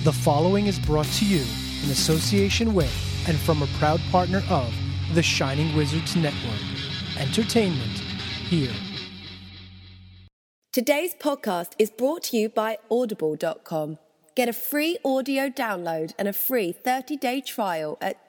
The following is brought to you in association with and from a proud partner of the Shining Wizards Network. Entertainment here. Today's podcast is brought to you by Audible.com. Get a free audio download and a free 30-day trial at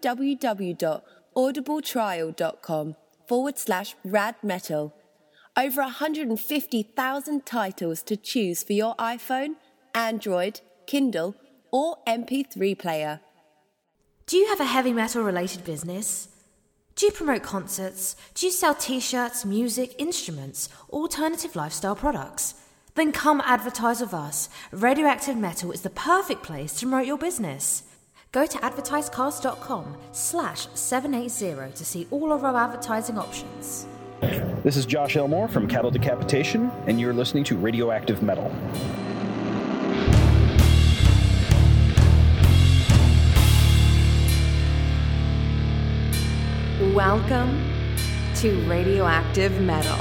www.audibletrial.com/radmetal. Over 150,000 titles to choose for your iPhone, Android, Kindle, or MP3 player. Do you have a heavy metal related business? Do you promote concerts? Do you sell t-shirts, music, instruments, alternative lifestyle products? Then come advertise with us. Radioactive Metal is the perfect place to promote your business. Go to advertisecast.com/780 to see all of our advertising options. This is Josh Elmore from Cattle Decapitation, and you're listening to Radioactive Metal. Welcome to Radioactive Metal.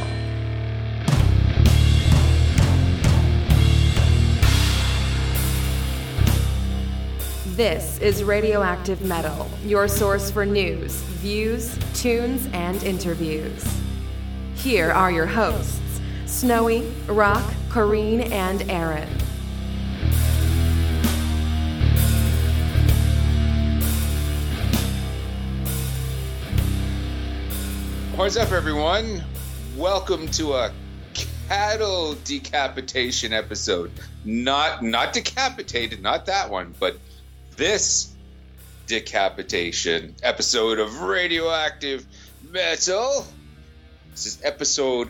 This is Radioactive Metal, your source for news, views, tunes, and interviews. Here are your hosts, Snowy, Rock, Corrine, and Aaron. What's up, everyone? Welcome to a cattle decapitation episode. Not decapitated, not that one, but this decapitation episode of Radioactive Metal. This is episode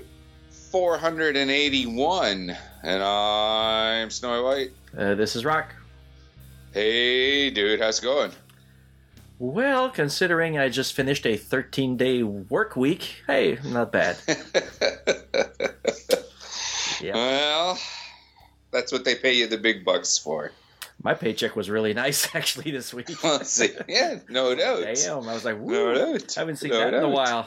481, and I'm Snowy White. This is Rock. Hey, dude, how's it going? Well, considering I just finished a 13-day work week, hey, not bad. Yep. Well, that's what they pay you the big bucks for. My paycheck was really nice, actually, this week. Well, see, yeah, no doubt. Damn, I was like, woo, no doubt. I haven't seen no that doubt. in a while.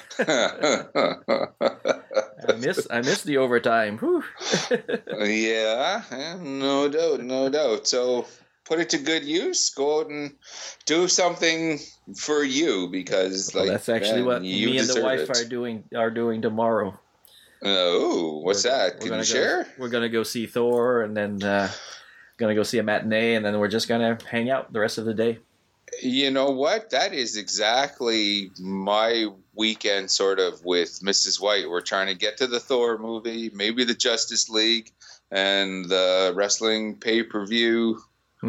I miss the overtime. Whew. Yeah, no doubt. So put it to good use. Go out and do something for you, because That's actually what me and the wife are doing tomorrow. Oh, what's that? Can you share? We're gonna go see Thor, and then gonna go see a matinee, and then we're just gonna hang out the rest of the day. You know what? That is exactly my weekend, sort of, with Mrs. White. We're trying to get to the Thor movie, maybe the Justice League, and the wrestling pay-per-view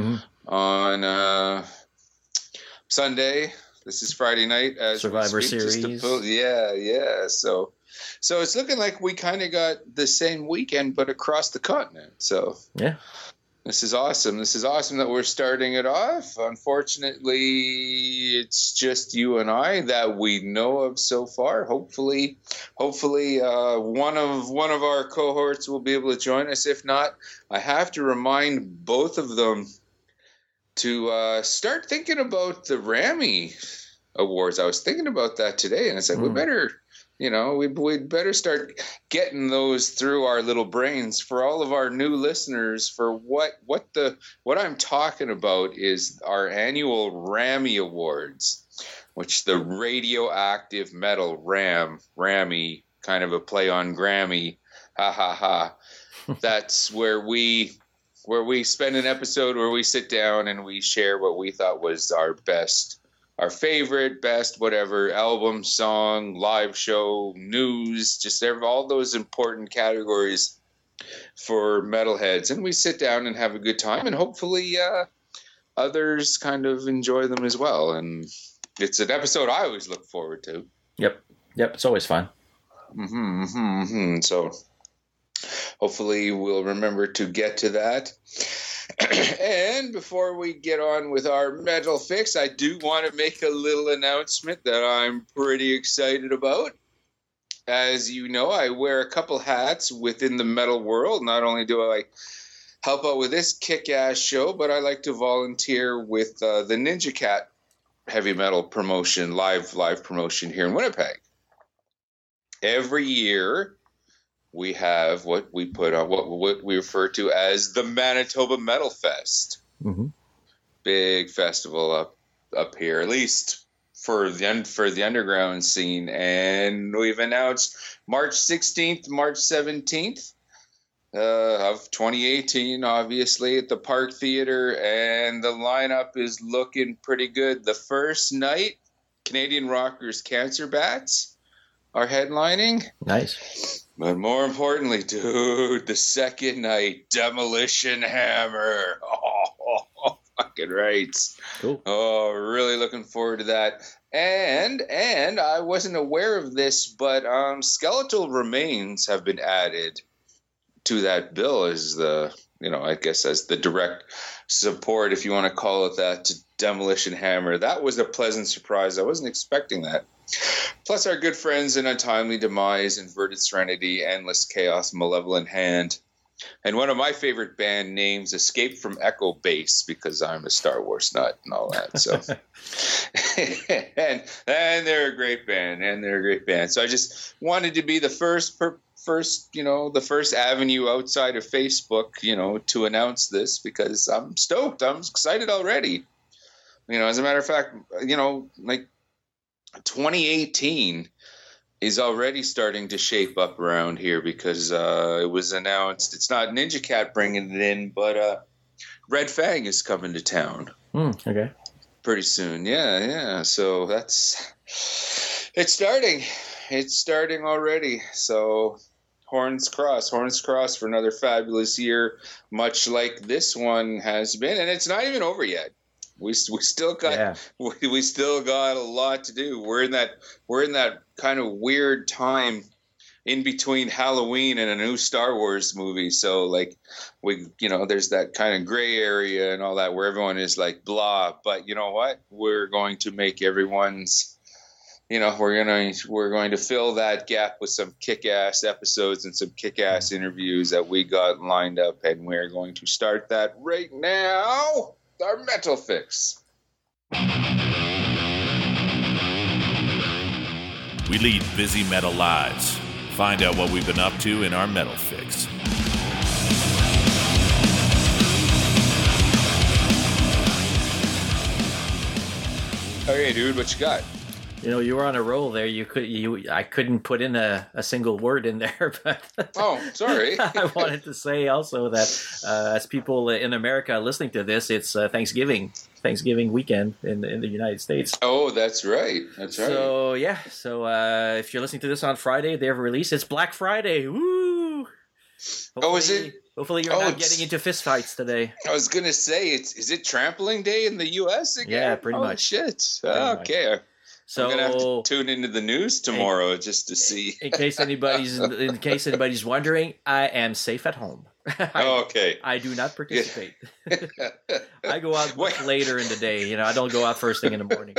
on Sunday. This is Friday night. As Survivor Series. Yeah. So it's looking like we kind of got the same weekend, but across the continent. So yeah. This is awesome. This is awesome that we're starting it off. Unfortunately, it's just you and I that we know of so far. Hopefully, one of our cohorts will be able to join us. If not, I have to remind both of them to start thinking about the Rammy Awards. I was thinking about that today, and I said, we'd better start getting those through our little brains for all of our new listeners. For what I'm talking about is our annual Rammy Awards, which the Radioactive Metal Rammy, kind of a play on Grammy, ha ha ha. That's where we spend an episode where we sit down and we share what we thought was our best. Our favorite, best, whatever, album, song, live show, news, just all those important categories for metalheads. And we sit down and have a good time, and hopefully others kind of enjoy them as well. And it's an episode I always look forward to. Yep, it's always fun. So hopefully we'll remember to get to that. And before we get on with our metal fix, I do want to make a little announcement that I'm pretty excited about. As you know, I wear a couple hats within the metal world. Not only do I help out with this kick-ass show, but I like to volunteer with the Ninja Cat heavy metal promotion, live promotion here in Winnipeg. Every year, we have what we put on, what we refer to as the Manitoba Metal Fest. Mm-hmm. Big festival up here, at least for the underground scene. And we've announced March 16th, March 17th of 2018, obviously, at the Park Theater. And the lineup is looking pretty good. The first night, Canadian rockers Cancer Bats are headlining. Nice. But more importantly, dude, the second night, Demolition Hammer. Oh, fucking right. Cool. Oh, really looking forward to that. And I wasn't aware of this, but skeletal remains have been added to that bill as I guess as the direct support, if you want to call it that, to Demolition Hammer. That was a pleasant surprise. I wasn't expecting that. Plus our good friends in Untimely Demise, Inverted Serenity, Endless Chaos, Malevolent Hand, and one of my favorite band names, Escape from Echo Base, because I'm a Star Wars nut and all that. So, and they're a great band. So I just wanted to be the first, the first avenue outside of Facebook, to announce this, because I'm stoked. I'm excited already. As a matter of fact, like 2018 is already starting to shape up around here, because it was announced. It's not Ninja Cat bringing it in, but Red Fang is coming to town. Okay. Pretty soon. Yeah. So it's starting. It's starting already. So Horns Cross for another fabulous year, much like this one has been. And it's not even over yet. We still got we still got a lot to do. We're in that kind of weird time in between Halloween and a new Star Wars movie. So like there's that kind of gray area and all that where everyone is like blah. But you know what? We're going to make everyone's we're going to fill that gap with some kick-ass episodes and some kick-ass interviews that we got lined up, and we're going to start that right now. Our Metal Fix. We lead busy metal lives. Find out what we've been up to in our Metal Fix. Okay, dude, what you got? You were on a roll there. I couldn't put in a single word in there, but oh, sorry. I wanted to say also that as people in America listening to this, it's Thanksgiving weekend in the United States. Oh, that's right. So if you're listening to this on Friday, they have a release. It's Black Friday. Woo! Hopefully, is it? Hopefully you're not getting into fistfights today. I was gonna say, is it Trampling Day in the U.S. again? Yeah, pretty much. Shit. Okay. Much. So I'm gonna have to tune into the news tomorrow just to see. In case anybody's wondering, I am safe at home. Okay. I do not participate. I go out later in the day. I don't go out first thing in the morning.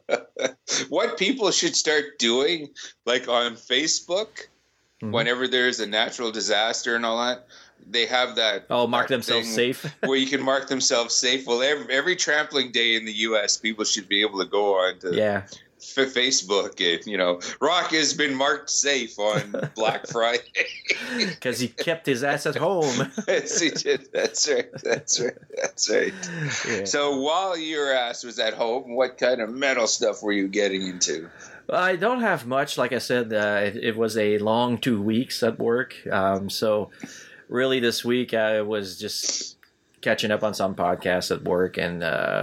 What people should start doing, like on Facebook, whenever there's a natural disaster and all that, they have that. Oh, mark themselves safe. Where you can mark themselves safe. Well, every Trampling Day in the U.S., people should be able to go on to Facebook and Rock has been marked safe on Black Friday because he kept his ass at home. Yes, he did. That's right. Yeah. So while your ass was at home, what kind of metal stuff were you getting into? I don't have much. Like I said, it was a long 2 weeks at work. So really this week I was just catching up on some podcasts at work, and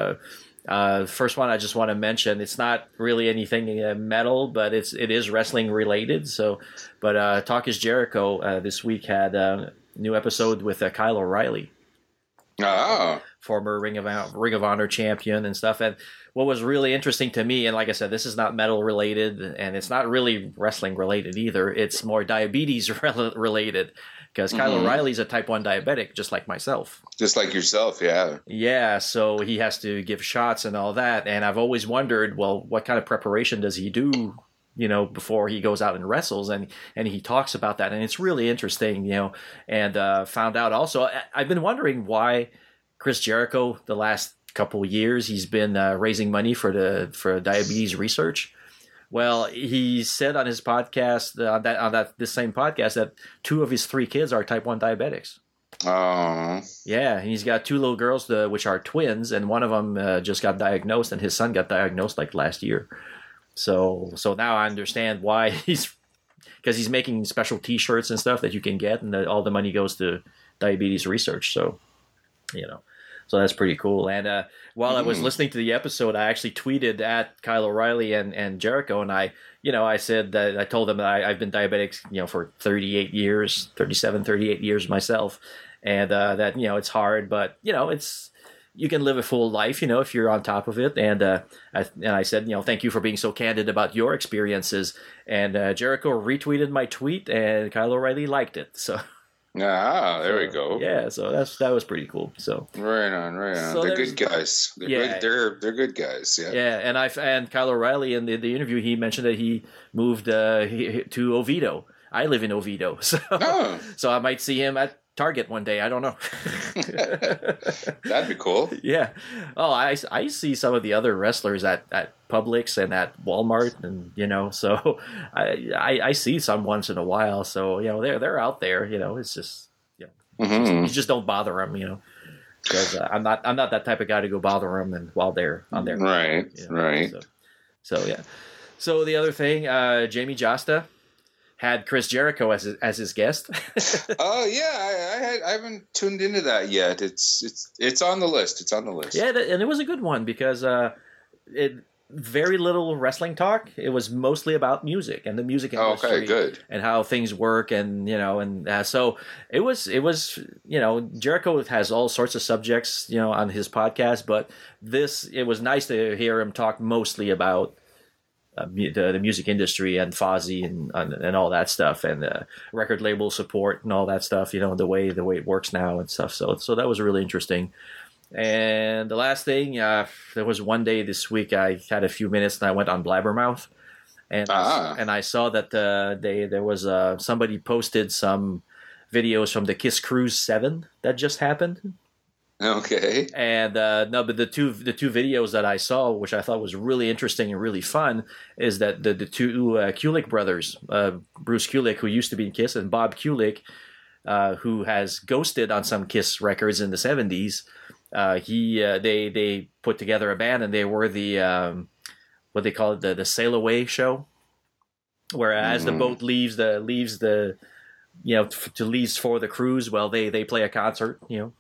first one I just want to mention, it's not really anything metal, but it is wrestling related. So, but Talk is Jericho this week had a new episode with Kyle O'Reilly, former Ring of Honor champion and stuff. And what was really interesting to me, and like I said, this is not metal related, and it's not really wrestling related either. It's more diabetes related. Because Kyle O'Reilly's a type 1 diabetic, just like myself. Just like yourself, yeah. Yeah, so he has to give shots and all that. And I've always wondered, well, what kind of preparation does he do, before he goes out and wrestles? And he talks about that. And it's really interesting, and found out also, I've been wondering why Chris Jericho, the last couple of years, he's been raising money for diabetes research. Well, he said on his podcast, this same podcast, that 2 of his 3 kids are type 1 diabetics. Oh. Yeah, and he's got two little girls, which are twins, and one of them just got diagnosed, and his son got diagnosed like last year. So now I understand why because he's making special T-shirts and stuff that you can get, and all the money goes to diabetes research. So, so that's pretty cool. And while I was listening to the episode, I actually tweeted at Kyle O'Reilly and Jericho, and I said that I told them that I've been diabetic, for 38 years myself, and that it's hard, but you can live a full life, if you're on top of it. And I said, thank you for being so candid about your experiences. And Jericho retweeted my tweet, and Kyle O'Reilly liked it. So. There we go. Yeah, so that was pretty cool. So right on. So they're good guys. They're good guys. Yeah. Yeah, and Kyle O'Reilly in the interview, he mentioned that he moved to Oviedo. I live in Oviedo, so so I might see him at Target one day. I don't know. That'd be cool. Yeah. Oh, I see some of the other wrestlers at Publix and at Walmart, and so I see some once in a while. So they're out there. It's just you just don't bother them. Because I'm not that type of guy to go bother them and while they're on there. Right. Right. So yeah. So the other thing, Jamie Josta had Chris Jericho as his guest. Oh yeah, I haven't tuned into that yet. It's on the list. It's on the list. Yeah, and it was a good one because very little wrestling talk. It was mostly about music and the music industry. Okay, good. And how things work, and so it was Jericho has all sorts of subjects on his podcast, but it was nice to hear him talk mostly about the music industry and Fozzy and all that stuff, and record label support and all that stuff, the way it works now and stuff. So that was really interesting. And the last thing, there was one day this week I had a few minutes and I went on Blabbermouth, and I saw that there was somebody posted some videos from the Kiss Cruise 7 that just happened. Okay. And but the two videos that I saw, which I thought was really interesting and really fun, is that the two Kulick brothers, Bruce Kulick, who used to be in Kiss, and Bob Kulick, who has ghosted on some Kiss records in the 70s. They put together a band, and they were the what they call it, the Sail Away show, where as the boat leaves the to leave for the cruise, well, they play a concert,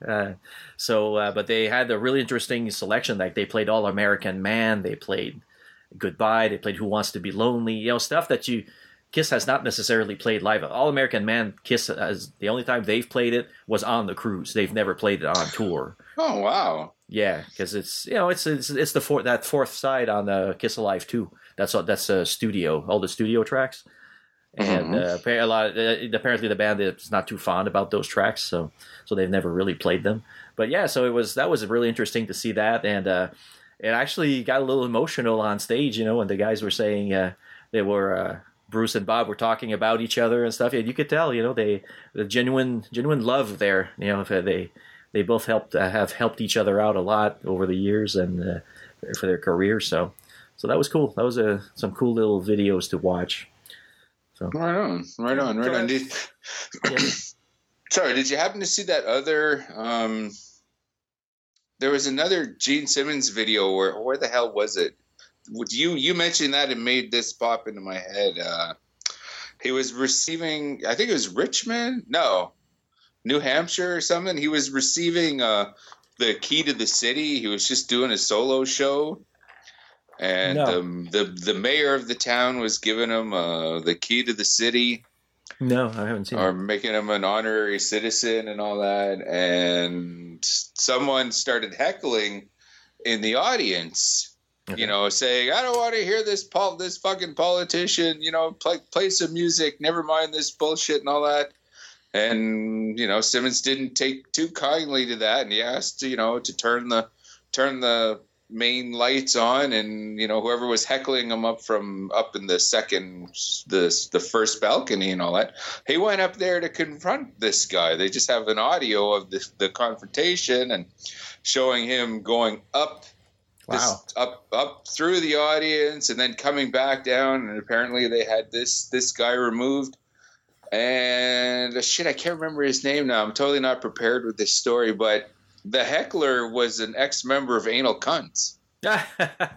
but they had a really interesting selection. Like they played All American Man, they played Goodbye, they played Who Wants to Be Lonely, stuff that Kiss has not necessarily played live. All American Man, Kiss, the only time they've played it was on the cruise. They've never played it on tour. Oh wow! Yeah, because it's that fourth side on the Kiss Alive 2. That's a studio, all the studio tracks. And apparently the band is not too fond about those tracks, so they've never really played them. But yeah, so that was really interesting to see that, and it actually got a little emotional on stage, when the guys were saying they were Bruce and Bob were talking about each other and stuff. And you could tell, the genuine love there. They both have helped each other out a lot over the years and for their careers. So that was cool. That was some cool little videos to watch. So. Right on. Sorry, did you happen to see that other? There was another Gene Simmons video where the hell was it? You mentioned that and made this pop into my head. He was receiving, I think it was Richmond, New Hampshire or something. He was receiving the key to the city. He was just doing a solo show. And the mayor of the town was giving him the key to the city. No, I haven't seen it. Or making him an honorary citizen and all that. And someone started heckling in the audience, saying, I don't want to hear this fucking politician, play some music, never mind this bullshit and all that. And, Simmons didn't take too kindly to that. And he asked, to turn the main lights on, and whoever was heckling him up in the first balcony and all that, he went up there to confront this guy. They just have an audio of the confrontation and showing him going up up through the audience and then coming back down, and apparently they had this guy removed. And shit, I can't remember his name now. I'm totally not prepared with this story, but the heckler was an ex-member of Anal Cunts. Yeah.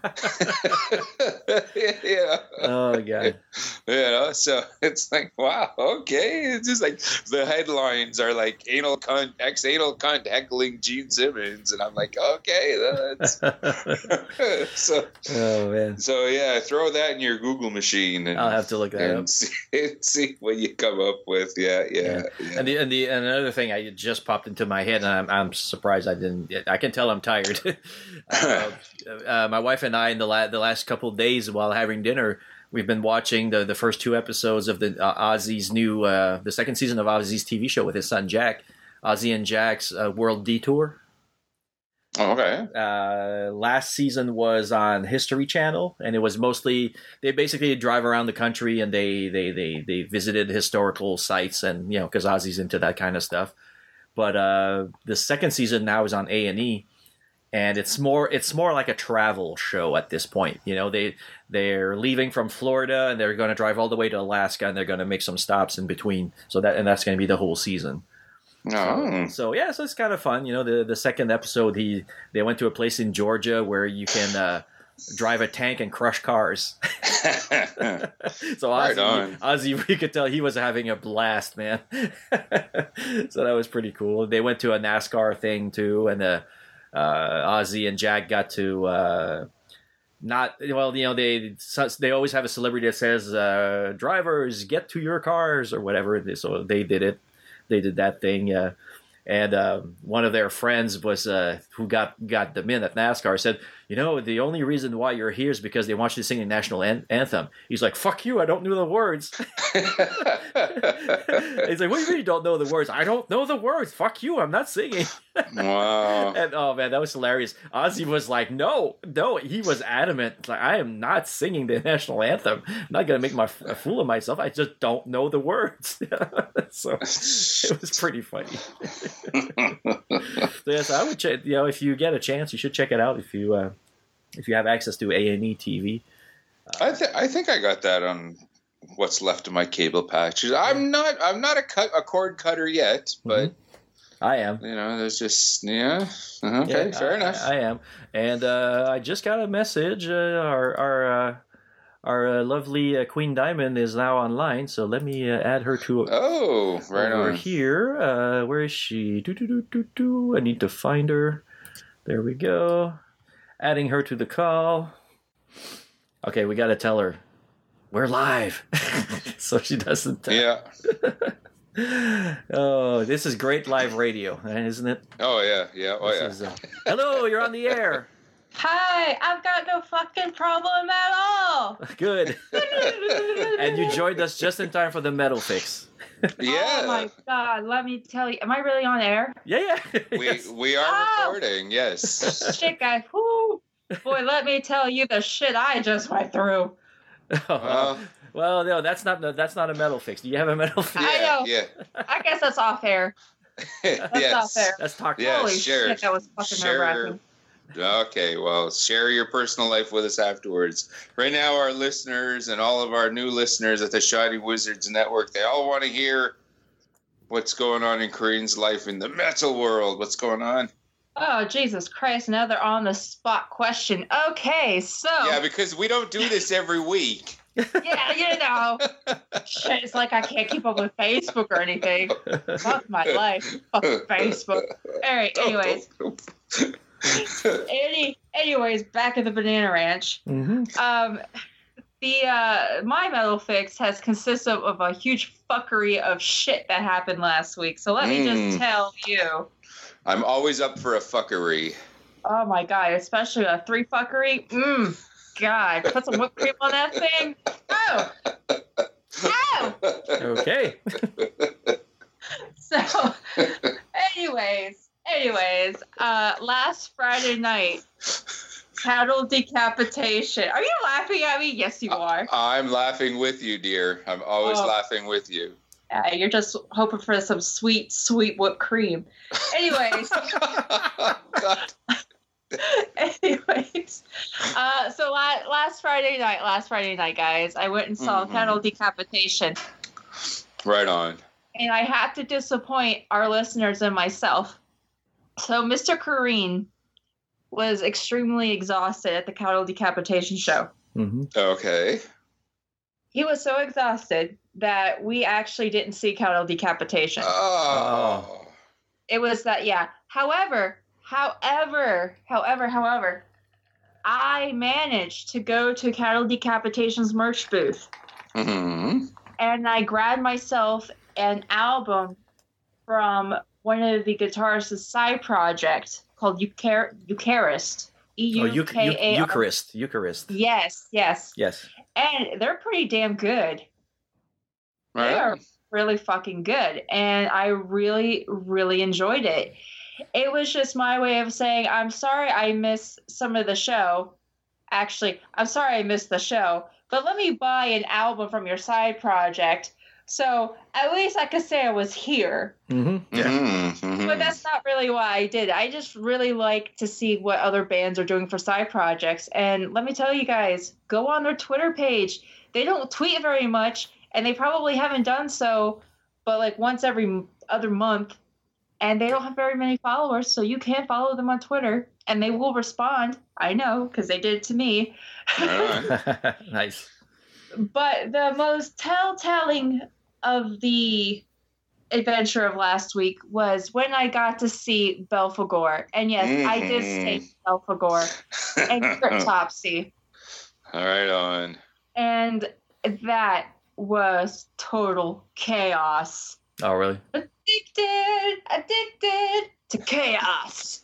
Oh god. So it's like, wow, okay. It's just like the headlines are like anal cunt, ex-anal cunt heckling Gene Simmons, and I'm like, okay, that's so. Oh man. So yeah, throw that in your Google machine, and I'll have to look that up. See what you come up with. Yeah. And another thing I just popped into my head, and I'm surprised I didn't. I can tell I'm tired. My wife and I, in the last couple of days while having dinner, we've been watching the first 2 episodes of the Ozzy's new the second season of Ozzy's TV show with his son Jack, Ozzy and Jack's World Detour. Oh, okay. Last season was on History Channel, and it was mostly they basically drive around the country and they visited historical sites, and because Ozzy's into that kind of stuff. But the second season now is on A&E. And it's more like a travel show at this point. They're leaving from Florida and they're going to drive all the way to Alaska, and they're going to make some stops in between. That's going to be the whole season. Oh. So it's kind of fun. The second episode, they went to a place in Georgia where you can drive a tank and crush cars. So Ozzy, we could tell he was having a blast, man. So that was pretty cool. They went to a NASCAR thing too, and Ozzy and Jack got to they always have a celebrity that says drivers get to your cars or whatever, so they did that thing, and one of their friends was who got them in at NASCAR said, the only reason why you're here is because they want you to sing the national anthem. He's like, fuck you, I don't know the words. He's like, what do you mean you don't know the words? I don't know the words. Fuck you, I'm not singing. Wow. And oh man, that was hilarious. Ozzy was like, no, he was adamant. Like, I am not singing the national anthem. I'm not gonna make a fool of myself. I just don't know the words. So it was pretty funny. So yes, I would check. If you get a chance, you should check it out. If you have access to A&E TV. I think I got that on what's left of my cable patches. I'm not a cord cutter yet, but. I am. There's just okay, fair enough. I am, and I just got a message. Our lovely Queen Diamond is now online, so let me add her to. Oh, right over on here. Where is she? I need to find her. There we go. Adding her to the call. Okay, we got to tell her we're live, so she doesn't. Yeah. Oh, this is great live radio, isn't it? Oh yeah. Hello, you're on the air. Hi, I've got no fucking problem at all. Good. And you joined us just in time for the metal fix. Yeah. Oh my god, let me tell you. Am I really on air? Yeah. We are recording, yes. Shit, guys. Whoo. Boy, let me tell you the shit I just went through. Well, no, that's not a metal fix. Do you have a metal fix? I know. Yeah. I guess that's off air. That's off air. Let's talk. Yeah, Holy share. shit, that was fucking nerve-wracking. Okay, well, share your personal life with us afterwards. Right now, our listeners and all of our new listeners at the Shining Wizards Network, they all want to hear what's going on in Corinne's life in the metal world. What's going on? Oh, Jesus Christ, another on-the-spot question. Okay, so... Yeah, because we don't do this every week. Yeah, Shit, it's like I can't keep up with Facebook or anything. Fuck my life. Fuck Facebook. All right, anyways. Anyways, back at the Banana Ranch. Mm-hmm. My metal fix has consisted of a huge fuckery of shit that happened last week. So let me just tell you. I'm always up for a fuckery. Oh my god, especially a 3 fuckery. God, put some whipped cream on that thing. Oh. Okay. So, anyways, last Friday night, cattle decapitation. Are you laughing at me? Yes, you are. I'm laughing with you, dear. I'm always laughing with you. You're just hoping for some sweet, sweet whipped cream. Anyways. So last Friday night, guys, I went and saw cattle decapitation. Right on. And I have to disappoint our listeners and myself. So Mr. Kareen was extremely exhausted at the cattle decapitation show. Mm-hmm. Okay. He was so exhausted that we actually didn't see cattle decapitation. Oh. It was that, yeah. However, I managed to go to Cattle Decapitation's merch booth. Mm-hmm. And I grabbed myself an album from one of the guitarists' side project called Eucharist. Eucharist. Yes. Yes. And they're pretty damn good. Right. They are really fucking good. And I really, really enjoyed it. It was just my way of saying, I'm sorry I missed some of the show. Actually, I'm sorry I missed the show. But let me buy an album from your side project. So at least I could say I was here. Mm-hmm. Yeah. Mm-hmm. But that's not really why I did it. I just really like to see what other bands are doing for side projects. And let me tell you guys, go on their Twitter page. They don't tweet very much, and they probably haven't done so, but like once every other month. And they don't have very many followers, so you can follow them on Twitter, and they will respond. I know, because they did it to me. Nice. But the most telltale of the adventure of last week was when I got to see Belphegor. And yes, I did say Belphegor and Cryptopsy. All right, on. And that was total chaos. Oh, really? Addicted to chaos.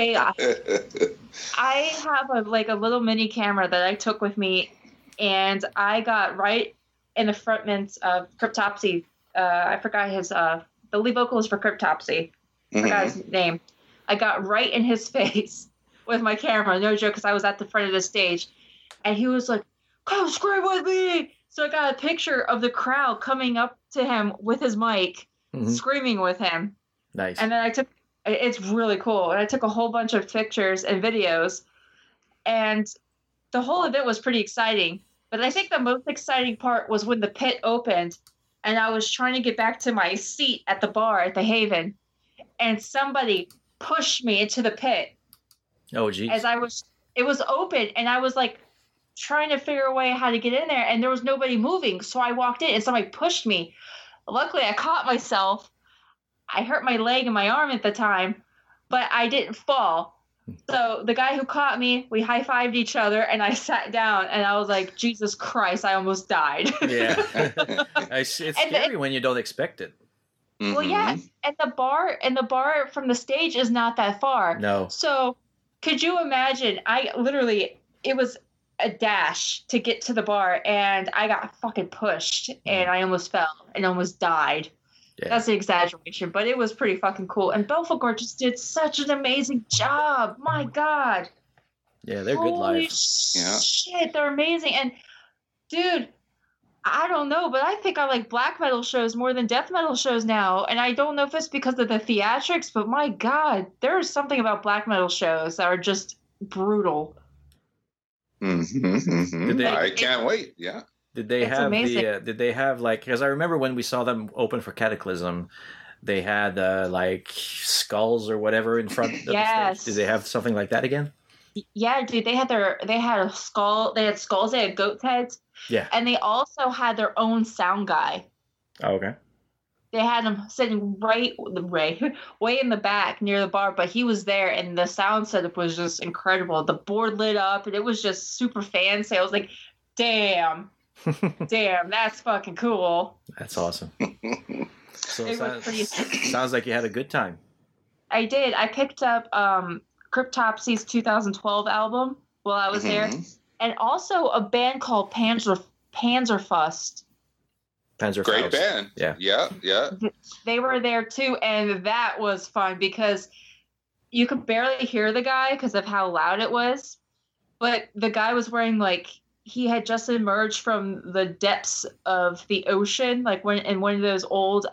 I have a little mini camera that I took with me, and I got right in the frontman of Cryptopsy. I forgot his the lead vocalist for Cryptopsy. I forgot his name. I got right in his face with my camera, no joke, because I was at the front of the stage, and he was like, "Come scream with me!" So I got a picture of the crowd coming up to him with his mic, screaming with him. Nice. And then it's really cool. And I took a whole bunch of pictures and videos, and the whole event was pretty exciting. But I think the most exciting part was when the pit opened, and I was trying to get back to my seat at the bar at the Haven, and somebody pushed me into the pit. Oh, geez. It was open, and I was like trying to figure a way how to get in there, and there was nobody moving. So I walked in, and somebody pushed me. Luckily, I caught myself. I hurt my leg and my arm at the time, but I didn't fall. So the guy who caught me, we high-fived each other, and I sat down, and I was like, Jesus Christ, I almost died. Yeah. It's scary when you don't expect it. Well, yeah, and the bar from the stage is not that far. No. So could you imagine? It was a dash to get to the bar, and I got fucking pushed, and I almost fell and almost died. Yeah. That's an exaggeration, but it was pretty fucking cool. And Belphegor just did such an amazing job. My God. Yeah, they're good live. Shit, they're amazing. And dude, I don't know, but I think I like black metal shows more than death metal shows now. And I don't know if it's because of the theatrics, but my God, there is something about black metal shows that are just brutal. I can't wait. Yeah. Did they have because I remember when we saw them open for Cataclysm, they had like skulls or whatever in front of the stage. Did they have something like that again? Yeah, dude, they had a skull, they had skulls, they had goats' heads. Yeah. And they also had their own sound guy. Oh, okay. They had him sitting way in the back near the bar, but he was there, and the sound setup was just incredible. The board lit up, and it was just super fancy. I was like, damn, that's fucking cool. That's awesome. So sounds like you had a good time. I did. I picked up Cryptopsy's 2012 album while I was there, and also a band called Panzerfaust. Great band. Yeah. They were there too, and that was fun because you could barely hear the guy because of how loud it was. But the guy was wearing he had just emerged from the depths of the ocean, in one of those old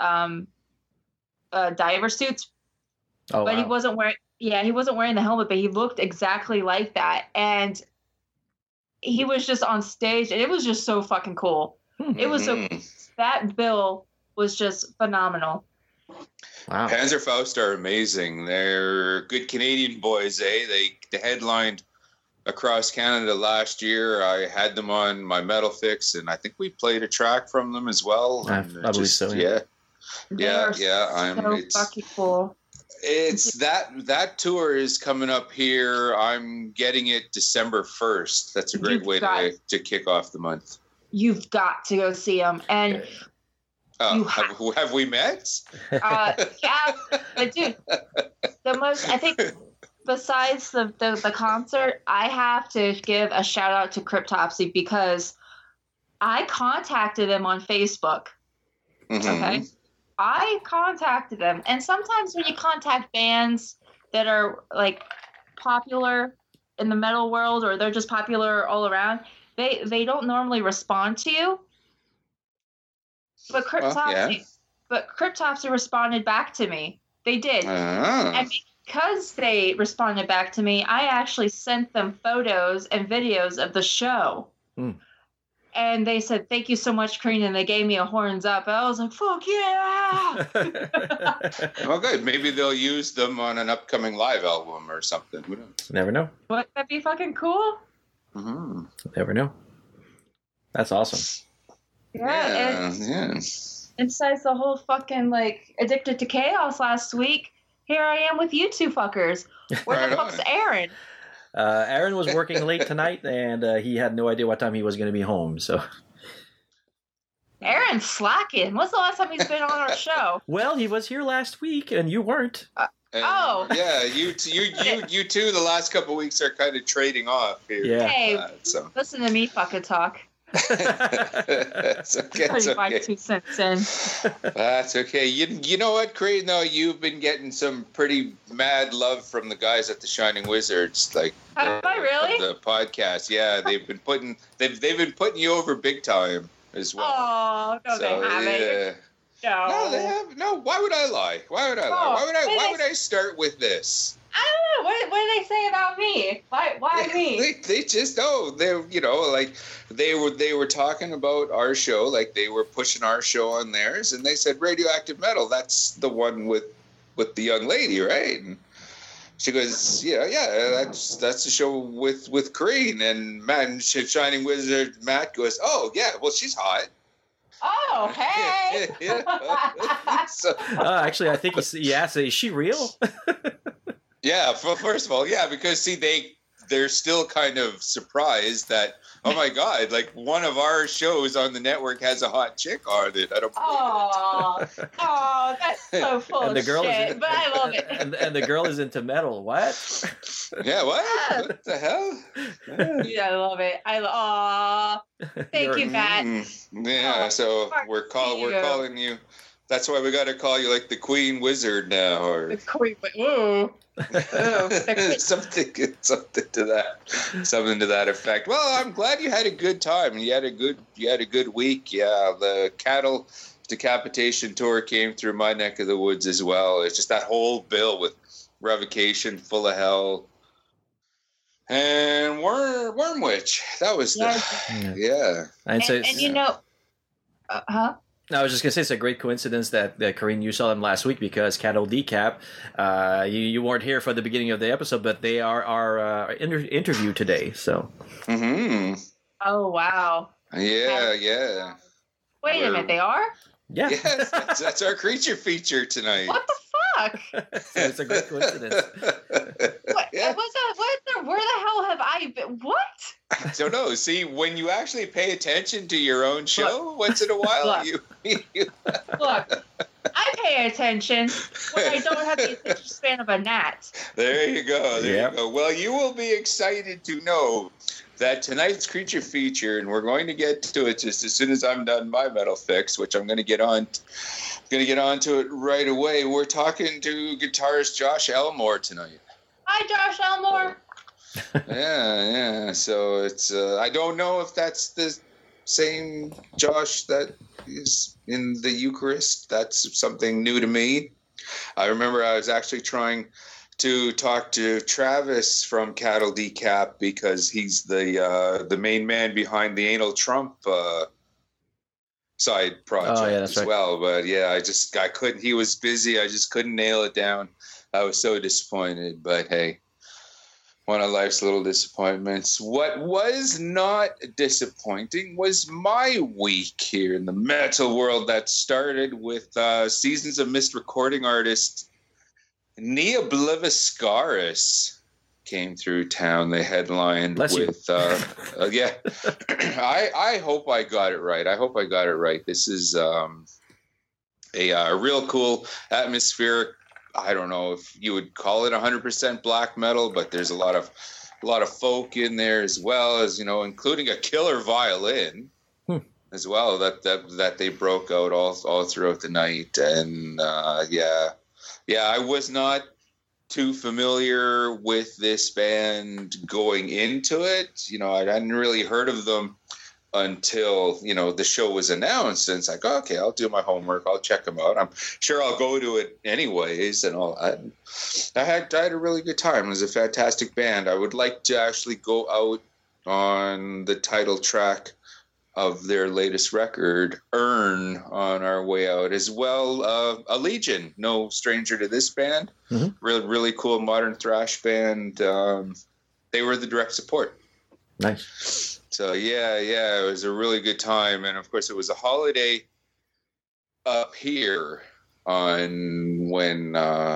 diver suits. Oh, but wow. he wasn't wearing the helmet, but he looked exactly like that, and he was just on stage, and it was just so fucking cool. It was so. That bill was just phenomenal. Wow. Panzerfaust are amazing. They're good Canadian boys, eh? They headlined across Canada last year. I had them on my Metal Fix, and I think we played a track from them as well. I believe so. Yeah. So It's fucking cool. It's that tour is coming up here. I'm getting it December 1st. That's a great way to kick off the month. You've got to go see them, and have we met? Yeah, but dude, I think besides the concert, I have to give a shout out to Cryptopsy because I contacted them on Facebook. Mm-hmm. Okay. I contacted them, and sometimes when you contact bands that are like popular in the metal world, or they're just popular all around, they don't normally respond to you. But Cryptopsy responded back to me. They did, and because they responded back to me, I actually sent them photos and videos of the show. And they said, "Thank you so much, Crean," and they gave me a horns up. And I was like, "Fuck yeah!" Well, good. Maybe they'll use them on an upcoming live album or something. Who knows? Never know. Wouldn't that be fucking cool? Mm-hmm. Never know. That's awesome. Yeah. And besides the whole fucking like Addicted to Chaos last week, here I am with you two fuckers. Where the fuck's Aaron? Aaron was working late tonight, and he had no idea what time he was going to be home. So Aaron's slacking. When's the last time he's been on our show? Well, he was here last week, and you weren't. Yeah, you two. The last couple of weeks are kind of trading off here. Yeah. Hey, listen to me fucking talk. It's okay. It's okay. 2 cents in. That's okay. You know what, Craig? No, you've been getting some pretty mad love from the guys at the Shining Wizards. Like, have I really? The podcast, yeah, they've been putting you over big time as well. Oh, no, they haven't. Yeah. No, they have. No, why would I lie? Why would I start with this? I don't know. What did they say about me? Why me? They just they were talking about our show, like they were pushing our show on theirs, and they said Radioactive Metal. That's the one with the young lady, right? And she goes, yeah, that's the show with Crean, and man, Shining Wizard Matt goes, oh yeah, well she's hot. Oh, hey. Actually, I think he asked, is she real? Yeah, well, first of all, yeah, because see, they're still kind of surprised that, oh my God, like one of our shows on the network has a hot chick on it. I don't believe it. Oh, that's so full of shit, but I love it. And the girl is into metal. What? Yeah, what? What the hell? Yeah, I love it. Thank you, Matt. Yeah, so we're calling you. That's why we got to call you like the Queen Wizard now, or the Queen. Ooh. something to that effect. Well, I'm glad you had a good time. You had a good week. Yeah, the cattle decapitation tour came through my neck of the woods as well. It's just that whole bill with Revocation, Full of Hell, and Worm Witch. That was yeah. And you know, I was just going to say it's a great coincidence that Corinne, you saw them last week because Cattle Decap, you weren't here for the beginning of the episode, but they are our interview today. So. Mm-hmm. Oh, wow. Yeah. Wait a minute, they are? Yeah. Yes, that's our creature feature tonight. What the fuck? It's a great coincidence. Yeah. Where the hell have I been? What? I don't know. See, when you actually pay attention to your own show once in a while, Look, I pay attention when I don't have the attention span of a gnat. There you go. There you go. Well, you will be excited to know that tonight's creature feature, and we're going to get to it just as soon as I'm done my Metal Fix, which I'm going to get on. Going to get onto it right away. We're talking to guitarist Josh Elmore tonight. Hi, Josh Elmore. Yeah. So it's I don't know if that's the same Josh that is in the Eucharist. That's something new to me. I remember I was actually trying to talk to Travis from Cattle Decap because he's the main man behind the Anal Trump side project that's as right. well. But yeah, I couldn't. He was busy. I just couldn't nail it down. I was so disappointed. But hey, one of life's little disappointments. What was not disappointing was my week here in the metal world that started with Seasons of Mist recording artist Nia Bliviscaris came through town. They headlined with yeah. I hope I got it right. This is a real cool atmospheric. I don't know if you would call it 100% black metal, but there's a lot of folk in there, as well as, including a killer violin as well that they broke out all throughout the night. And I was not too familiar with this band going into it. I hadn't really heard of them until, the show was announced. And it's like, okay, I'll do my homework. I'll check them out. I'm sure I'll go to it anyways and all that. I had a really good time. It was a fantastic band. I would like to actually go out on the title track of their latest record, Earn, on our way out as well. Allegiant, no stranger to this band. Mm-hmm. Really, really cool modern thrash band. They were the direct support. Nice. So yeah, it was a really good time. And of course it was a holiday up here on when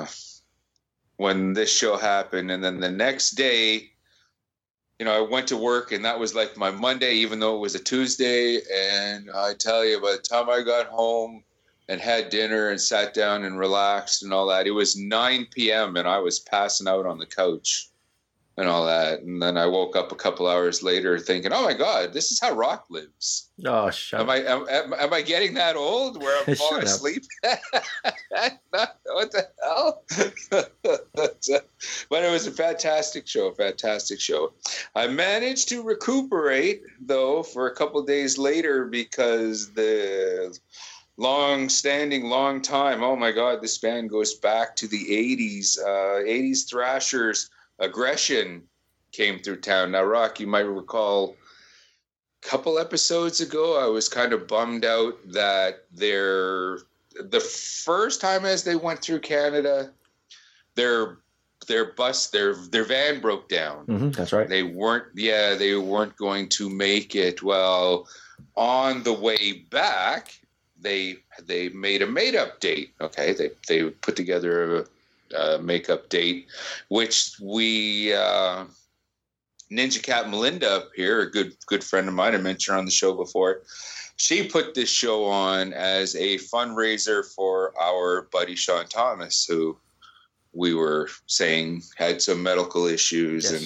this show happened. And then the next day, I went to work, and that was like my Monday, even though it was a Tuesday. And I tell you, by the time I got home and had dinner and sat down and relaxed and all that, it was 9 p.m. and I was passing out on the couch and all that. And then I woke up a couple hours later thinking, oh my God, this is how rock lives. Oh, shut up. Am I getting that old where I'm falling asleep? What the hell? But it was a fantastic show. I managed to recuperate, though, for a couple of days later, because the long time, oh my God, this band goes back to the 80s. 80s thrashers. Aggression came through town. Now, Rock, you might recall a couple episodes ago, I was kind of bummed out that the first time as they went through Canada, their van broke down. Mm-hmm, that's right. They weren't going to make it. Well, on the way back, they made a made-up date. Okay, they put together a makeup date, which we Ninja Cat Melinda up here, a good friend of mine, I mentioned on the show before, she put this show on as a fundraiser for our buddy Sean Thomas, who we were saying had some medical issues. Yes.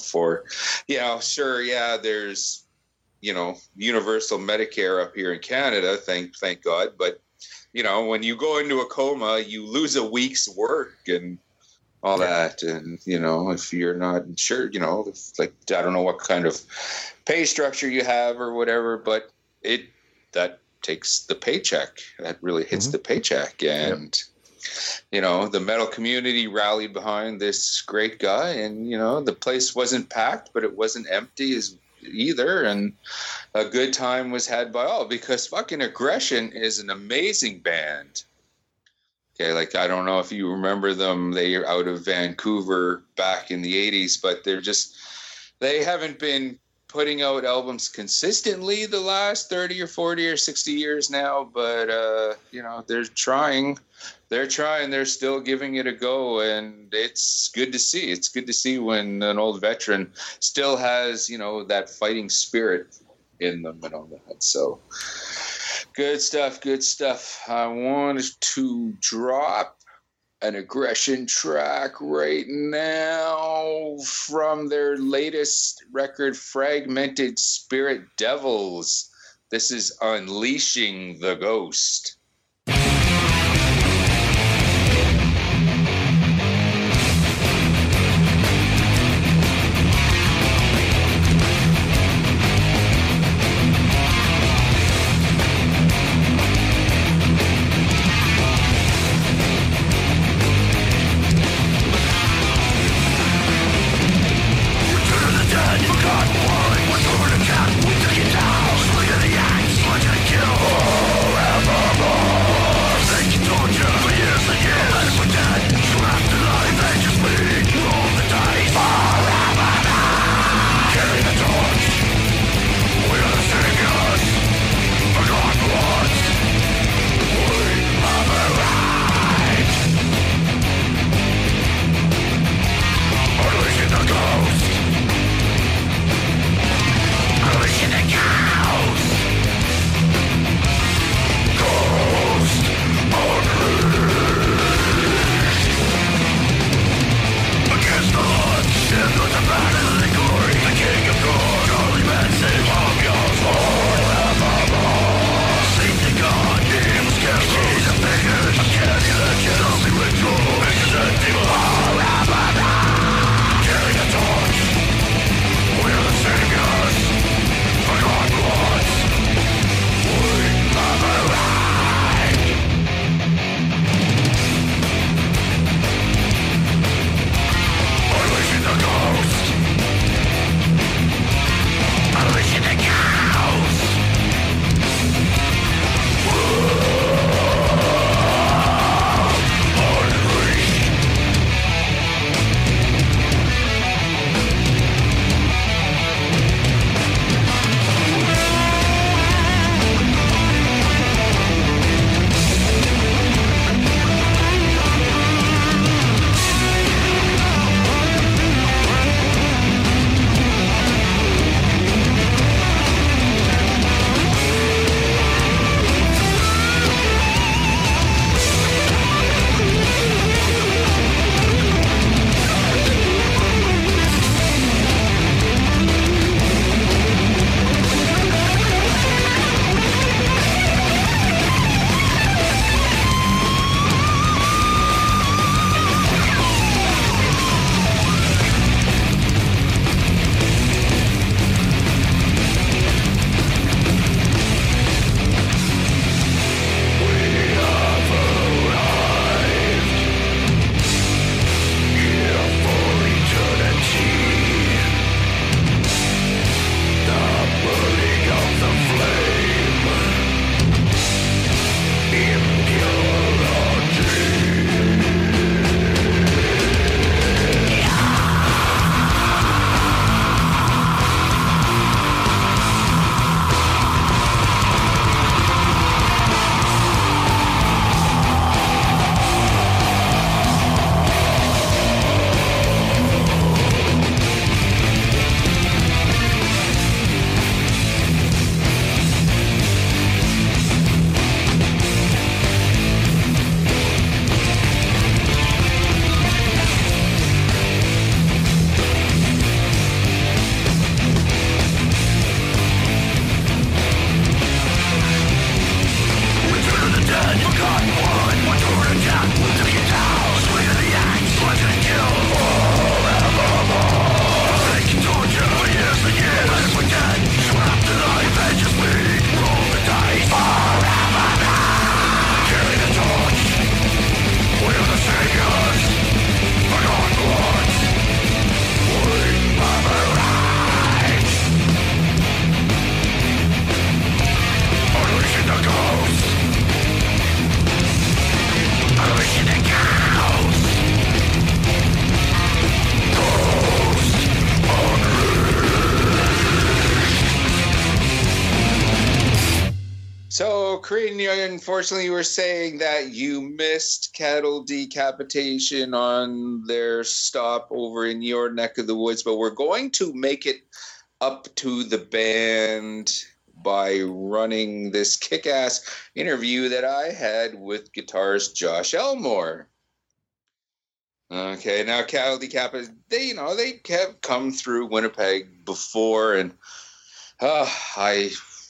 And there's universal Medicare up here in Canada, thank God, but when you go into a coma, you lose a week's work and all that. And, if you're not sure, I don't know what kind of pay structure you have or whatever, but that takes the paycheck. That really hits the paycheck. And, the metal community rallied behind this great guy. And, the place wasn't packed, but it wasn't empty either, and a good time was had by all, because fucking Aggression is an amazing band. Okay, I don't know if you remember them. They are out of Vancouver back in the 80s, but they haven't been putting out albums consistently the last 30 or 40 or 60 years now, but they're trying. They're still giving it a go, and it's good to see. It's good to see when an old veteran still has, that fighting spirit in them and all that. So good stuff. I wanted to drop an Aggression track right now from their latest record, Fragmented Spirit Devils. This is Unleashing the Ghost. Forgotten, what's over the cat? We took it down. Look at the axe, look at the kill. So, Corinne, unfortunately, you were saying that you missed Cattle Decapitation on their stop over in your neck of the woods, but we're going to make it up to the band by running this kick-ass interview that I had with guitarist Josh Elmore. Okay, now Cattle Decapitation, they have come through Winnipeg before, and I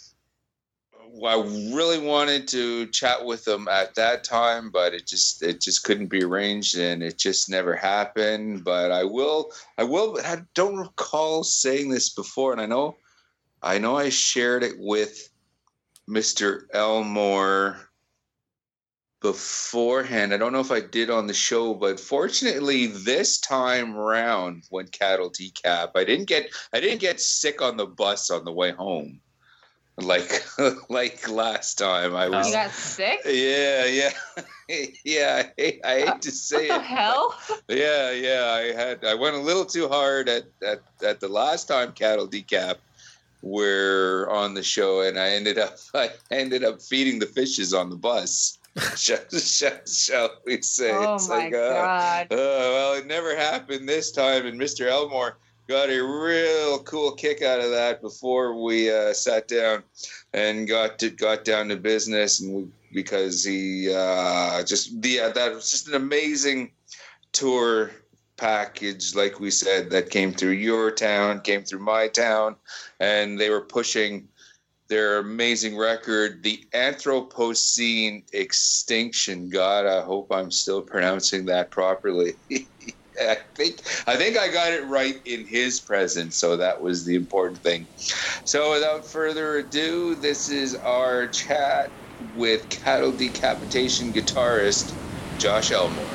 really wanted to chat with them at that time, but it just couldn't be arranged, and it just never happened. But I will. But I don't recall saying this before, and I know I shared it with Mr. Elmore beforehand. I don't know if I did on the show, but fortunately this time round when Cattle Decap, I didn't get sick on the bus on the way home. Like last time, I was. You got sick? Yeah. Yeah, I hate to say it. What the hell? Yeah. I went a little too hard at the last time Cattle Decap were on the show, and I ended up feeding the fishes on the bus. Shall we say? Oh it's my God. Well, it never happened this time, and Mr. Elmore got a real cool kick out of that before we sat down and got down to business, and because he that was just an amazing tour package, like we said, that came through your town, came through my town, and they were pushing their amazing record, The Anthropocene Extinction. God, I hope I'm still pronouncing that properly. I think I got it right in his presence, so that was the important thing. So without further ado, this is our chat with Cattle Decapitation guitarist Josh Elmore.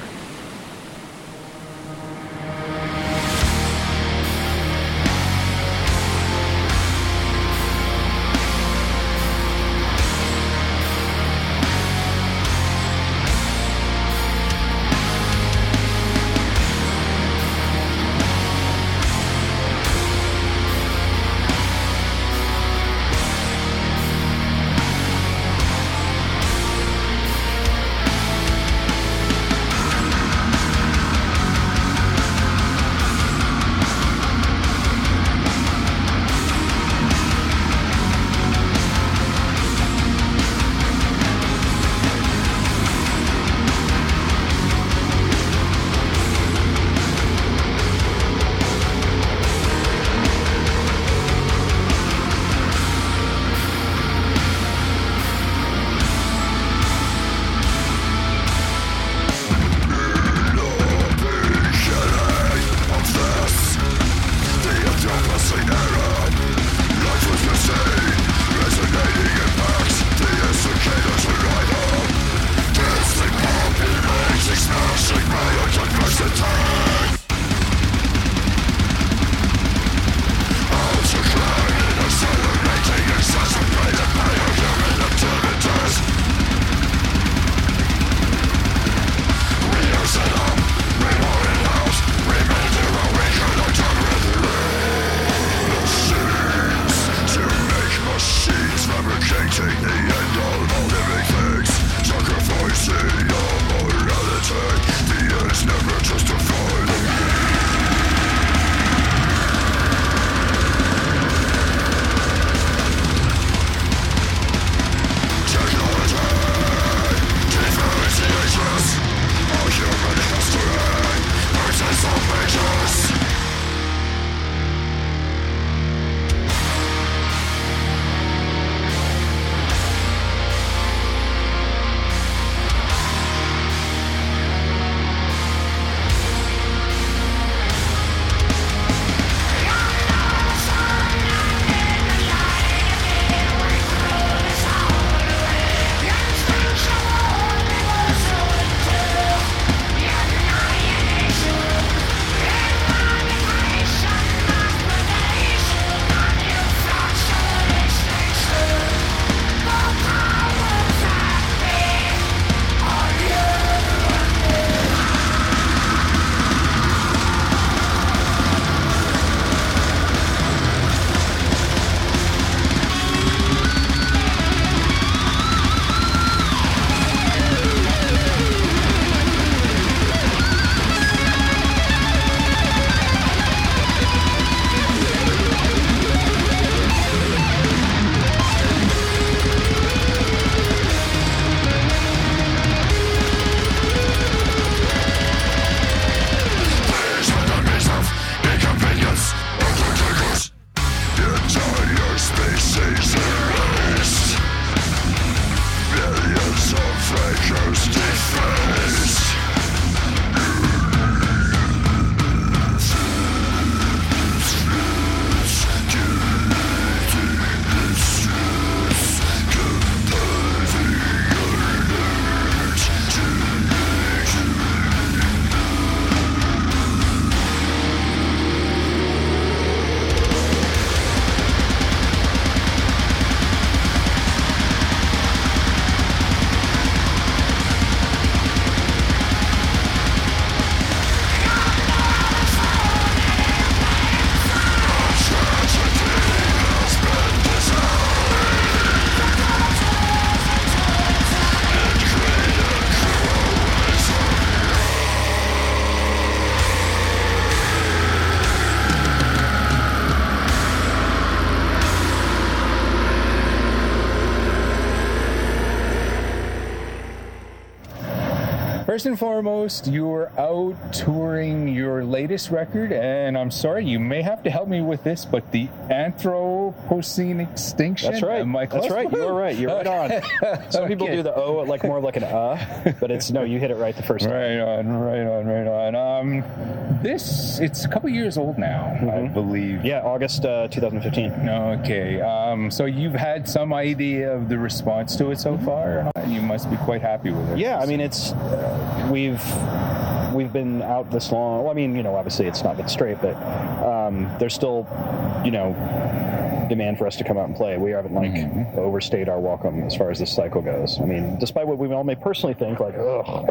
First and foremost, you're out touring your latest record, and I'm sorry, you may have to help me with this, but the Anthropocene extinction. That's right. Am I close? That's right. You were right. You're right on. Some people do the O like more of like an but it's no. You hit it right the first time. Right on. It's a couple years old now, I believe. Yeah, August 2015. Okay. So you've had some idea of the response to it so far. You must be quite happy with it. Yeah, I mean, it's we've been out this long. Well, I mean, obviously it's not been straight, but there's still, demand for us to come out and play. We haven't overstayed our welcome as far as this cycle goes. I mean, despite what we all may personally think, like,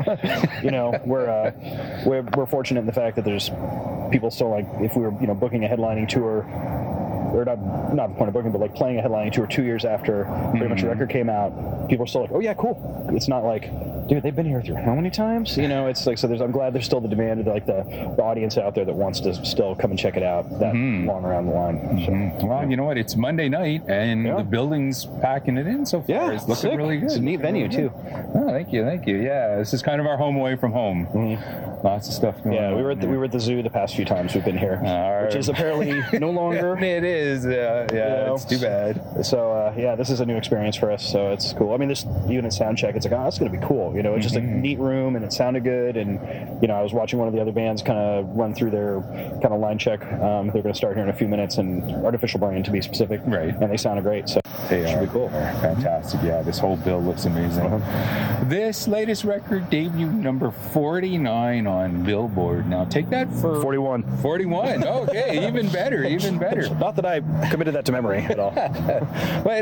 we're fortunate in the fact that there's people still like, if we were booking a headlining tour, or not the point of booking, but like playing a headlining tour 2 years after pretty much a record came out, people are still like, oh yeah, cool. It's not like, dude, they've been here through how many times? It's like, so I'm glad there's still the demand of like the audience out there that wants to still come and check it out that long around the line. So, well, you know what? It's Monday night and the building's packing it in so far. Yeah, it's looking really good. It's a neat venue too. Oh, thank you. Yeah, this is kind of our home away from home. Lots of stuff going on. We were at the zoo the past few times we've been here, which is apparently no longer. It is. It's too bad. So this is a new experience for us. So it's cool. I mean, even at sound check, it's like, that's going to be cool. It's just a neat room and it sounded good. And I was watching one of the other bands kind of run through their kind of line check. They're going to start here in a few minutes, and Artificial Brain to be specific. Right. And they sounded great. So it should be cool. Fantastic. Yeah, this whole bill looks amazing. This latest record debuted number 49 on Billboard. Now take that for 41. Okay, even better. Not that I committed that to memory at all. But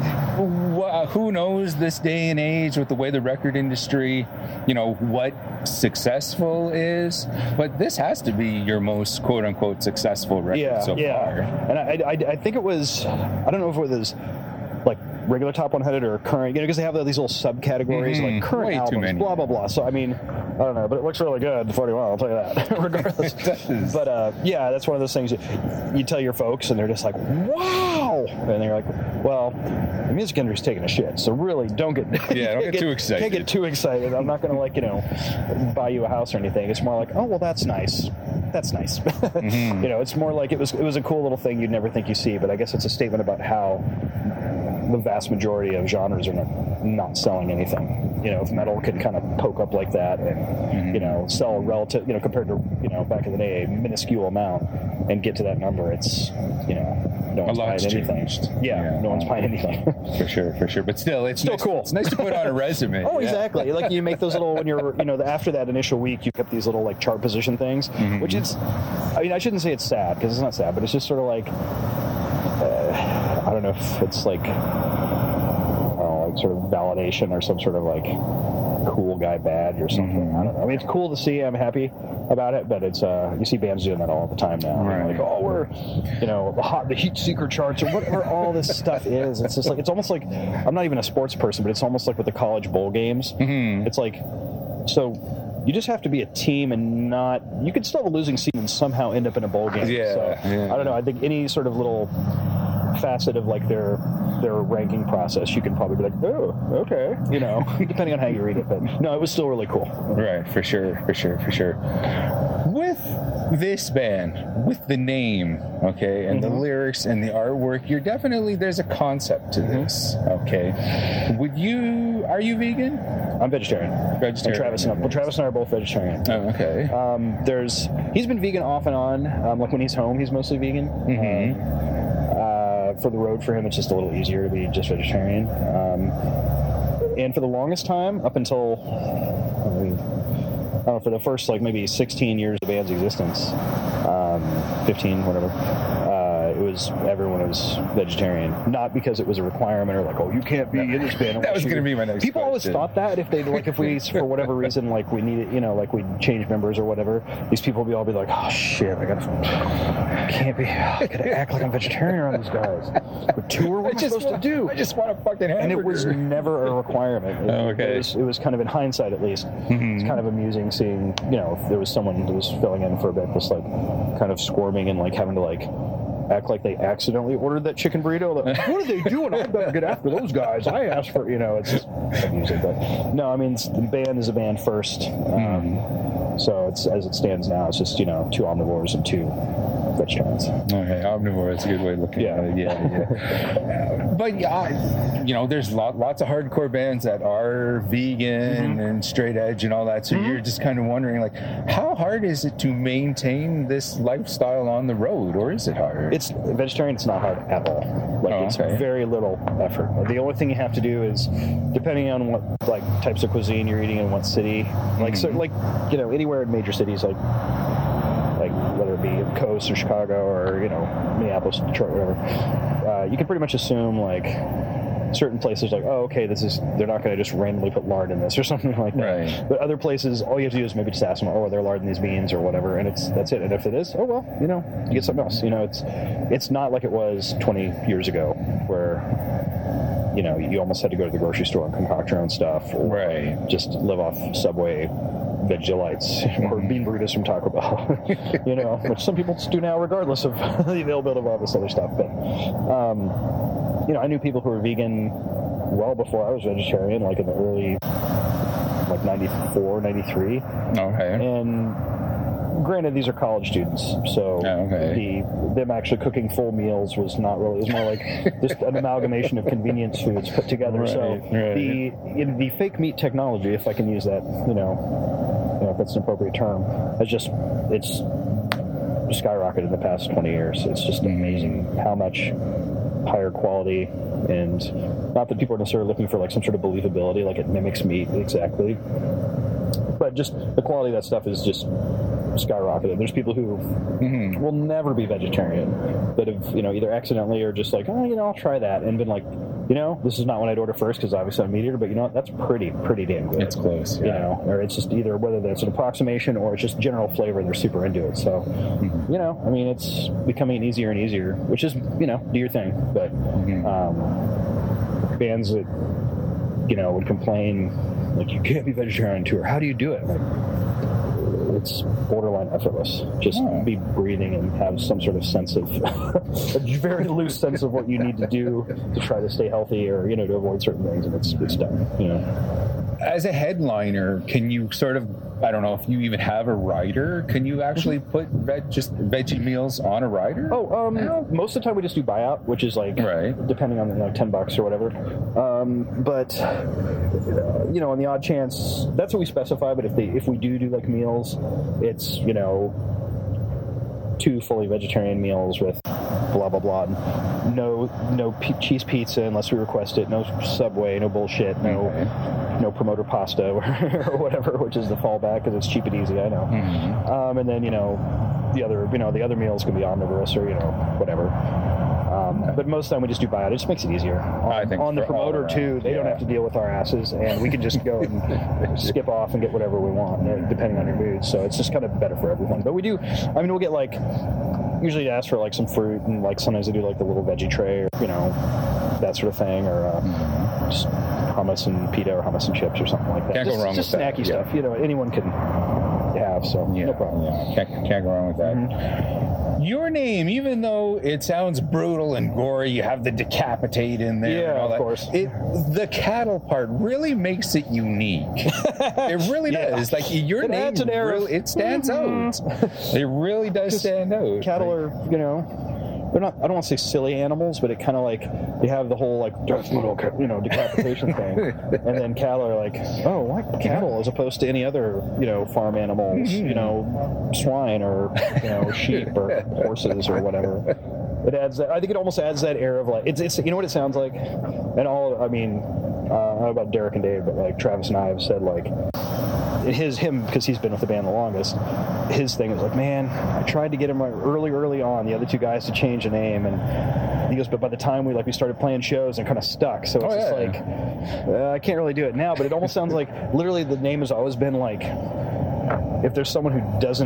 who knows this day and age with the way the record industry, what successful is. But this has to be your most quote unquote successful record so far. And I think it was, I don't know if it was like regular top 100 or current, because they have these little subcategories like current way albums, blah blah blah. So I mean, I don't know, but it looks really good. 41, I'll tell you that. Regardless, but that's one of those things you tell your folks, and they're just like, wow, and they're like, well, the music industry's taking a shit, so really don't get too excited. Can't get too excited. I'm not going to buy you a house or anything. It's more like, oh well, that's nice. That's nice. It's more like it was a cool little thing you'd never think you see, but I guess it's a statement about how the vast majority of genres are not selling anything. If metal can kind of poke up like that and, sell a relative, compared to, back in the day, a minuscule amount and get to that number, it's, no one's buying anything. Yeah, no one's buying anything. For sure. But still, it's still nice, cool. It's nice to put on a resume. Oh, exactly. Like you make those little, when you're, after that initial week, you kept these little like chart position things, which is, I shouldn't say it's sad because it's not sad, but it's just sort of like, I don't know if it's like sort of validation or some sort of like cool guy badge or something. I don't know. I mean, it's cool to see. I'm happy about it, but it's you see bands doing that all the time now. Right. Like, oh, we're the heat seeker charts or whatever all this stuff is. It's just like, it's almost like, I'm not even a sports person, but it's almost like with the college bowl games. It's like, so you just have to be a team and not, you could still have a losing season and somehow end up in a bowl game. I don't know. I think any sort of little facet of like their ranking process, you can probably be like, oh, okay, depending on how you read it. But no, it was still really cool. Right, for sure. With this band, with the name, okay, and the lyrics and the artwork, there's a concept to this, okay. Are you vegan? I'm vegetarian. And Travis and I are both vegetarian. Oh, okay. He's been vegan off and on. Like when he's home, he's mostly vegan. For the road for him, it's just a little easier to be just vegetarian. And for the longest time, up until for the first like maybe 16 years of the band's existence, 15, whatever, everyone was vegetarian. Not because it was a requirement or like, oh, you can't be in this band. That was going to be my next People question. always thought that if we for whatever reason like we needed, like we change members or whatever, these people would all be like, oh shit, I gotta act like I'm vegetarian around these guys. But tour, what am I supposed to do? I just want a fucking hamburger. And it was never a requirement. It was kind of, in hindsight at least, it's kind of amusing seeing, if there was someone who was filling in for a bit, just like kind of squirming and like having to like act like they accidentally ordered that chicken burrito. Like, what are they doing? I better get after those guys. I asked for, it's just music. But no, I mean, the band is a band first. So it's, as it stands now, it's just, 2 omnivores and 2 vegetarians. Okay, omnivore, that's a good way of looking at it. Yeah. But there's lots of hardcore bands that are vegan and straight edge and all that. So you're just kind of wondering, like, how hard is it to maintain this lifestyle on the road, or is it hard? It's vegetarian. It's not hard at all. It's very little effort. The only thing you have to do is, depending on what types of cuisine you're eating in what city, anywhere in major cities, like whether it be the coast or Chicago or Minneapolis, Detroit, whatever, you can pretty much assume certain places they're not going to just randomly put lard in this or something like that. Right. But other places, all you have to do is maybe just ask them, they're lard in these beans or whatever, and that's it. And if it is, you get something else. It's not like it was 20 years ago where you almost had to go to the grocery store and concoct your own stuff, or just live off Subway Vegelites or bean burritos from Taco Bell, which some people do now regardless of the availability of all this other stuff. But I knew people who were vegan well before I was vegetarian, like in the early 94, 93. And granted, these are college students, so them actually cooking full meals was not really. It was more like just an amalgamation of convenience foods put together. The fake meat technology, if I can use that, if that's an appropriate term, it's skyrocketed in the past 20 years. It's just amazing how much higher quality, and not that people are necessarily looking for some sort of believability, like it mimics meat exactly, but just the quality of that stuff is just skyrocketed. There's people who will never be vegetarian, but have either accidentally or just I'll try that, and been this is not what I'd order first because obviously I'm a meat eater, but that's pretty damn good. It's close, or it's just either whether that's an approximation or it's just general flavor and they're super into it. So I mean, it's becoming easier and easier, which is do your thing. But bands that would complain you can't be vegetarian on tour, how do you do it? It's borderline effortless. Just be breathing and have some sort of sense of a very loose sense of what you need to do to try to stay healthy or to avoid certain things, and it's done. As a headliner, can you sort of, I don't know if you even have a rider, can you actually put just veggie meals on a rider? Most of the time we just do buyout, which is depending on $10 or whatever. But on the odd chance, that's what we specify. But if we do meals, it's 2 fully vegetarian meals with blah blah blah. No cheese pizza unless we request it. No Subway. No bullshit. No promoter pasta or whatever, which is the fallback because it's cheap and easy. I know. And then the other meals can be omnivorous or whatever. But most of the time we just do buyout. It just makes it easier. On the promoter too, they don't have to deal with our asses, and we can just go and skip off and get whatever we want, depending on your mood. So it's just kind of better for everyone. But we do. I mean, we'll get usually ask for some fruit, and sometimes they do the little veggie tray or that sort of thing, or just hummus and pita or hummus and chips or something like that. Can't go wrong just with snacky that. Stuff. Anyone can have, so no problem. Yeah, can't go wrong with that. Your name, even though it sounds brutal and gory, you have the decapitate in there. Yeah, and all of that. course. The cattle part really makes it unique. It really does. Your name, it stands out. It really does stand out. Cattle are, they're not, I don't want to say silly animals, but it kind of they have the whole decapitation thing. And then cattle are why cattle as opposed to any other, farm animals, swine or, sheep or horses or whatever. It adds that, I think it almost adds that air of it's what it sounds like? And I don't know about Derek and Dave, but Travis and I have said him because he's been with the band the longest, his thing is man, I tried to get him early on, the other 2 guys, to change the name, and he goes, but by the time we started playing shows and kind of stuck, so it's I can't really do it now, but it almost sounds literally the name has always been if there's someone who doesn't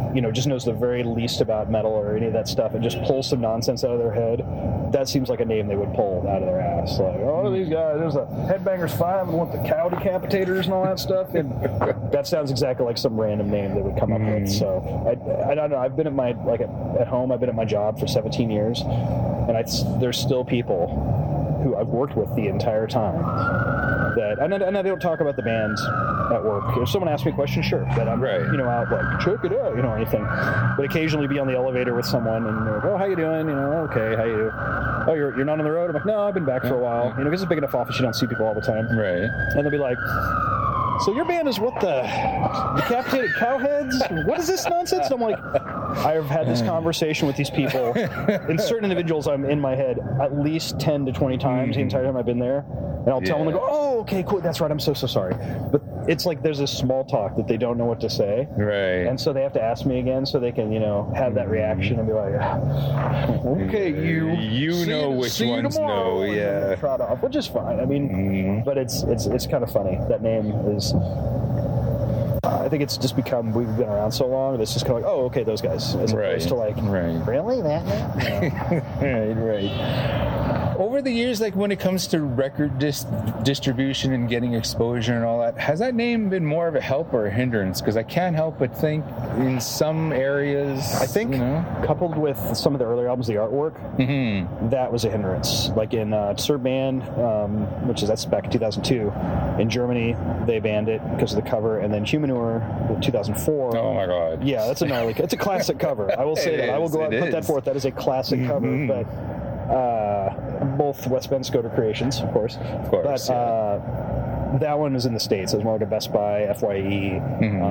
just knows the very least about metal or any of that stuff and just pulls some nonsense out of their head, that seems like a name they would pull out of their ass. Like, oh, these guys, there's a Headbangers 5 and want the cow decapitators and all that stuff. And that sounds exactly like some random name they would come up with. So I don't know. I've been at home, I've been at my job for 17 years, and there's still people who I've worked with the entire time that, and I don't talk about the band at work. If someone asks me a question, sure, but I'm out like, check it out, or anything. But occasionally be on the elevator with someone and they're like, oh, how you doing? Okay, how you? Oh, you're not on the road? I'm like, no, I've been back for a while. Because it's a big enough office, you don't see people all the time. Right. And they'll be like, so your band is what, the decapitated cow heads? What is this nonsense? And I'm like, I've had this conversation with these people, and certain individuals I'm in my head at least 10 to 20 times the entire time I've been there. And I'll tell them, they go, oh, okay, cool, that's right, I'm so sorry. But it's like there's this small talk that they don't know what to say. Right. And so they have to ask me again so they can, have that reaction and be like, okay, you know which ones know, yeah. Trot off, which is fine. I mean, but it's kind of funny. That name is... I think it's just become, we've been around so long, it's just kind of like, oh, okay, those guys. As opposed to like, really? That name? Right. Over the years, like when it comes to record distribution and getting exposure and all that, has that name been more of a help or a hindrance? Because I can't help but think in some areas, I think, coupled with some of the earlier albums, the artwork, that was a hindrance. Like in Serb Band, that's back in 2002. In Germany, they banned it because of the cover, and then Humanure in 2004. Oh my God! Yeah, that's a gnarly. It's a classic cover. I will say that. I will go out and put that forth. That is a classic cover. But both West Bend Skoda creations, of course. But that one was in the States. It was more like a Best Buy, FYE.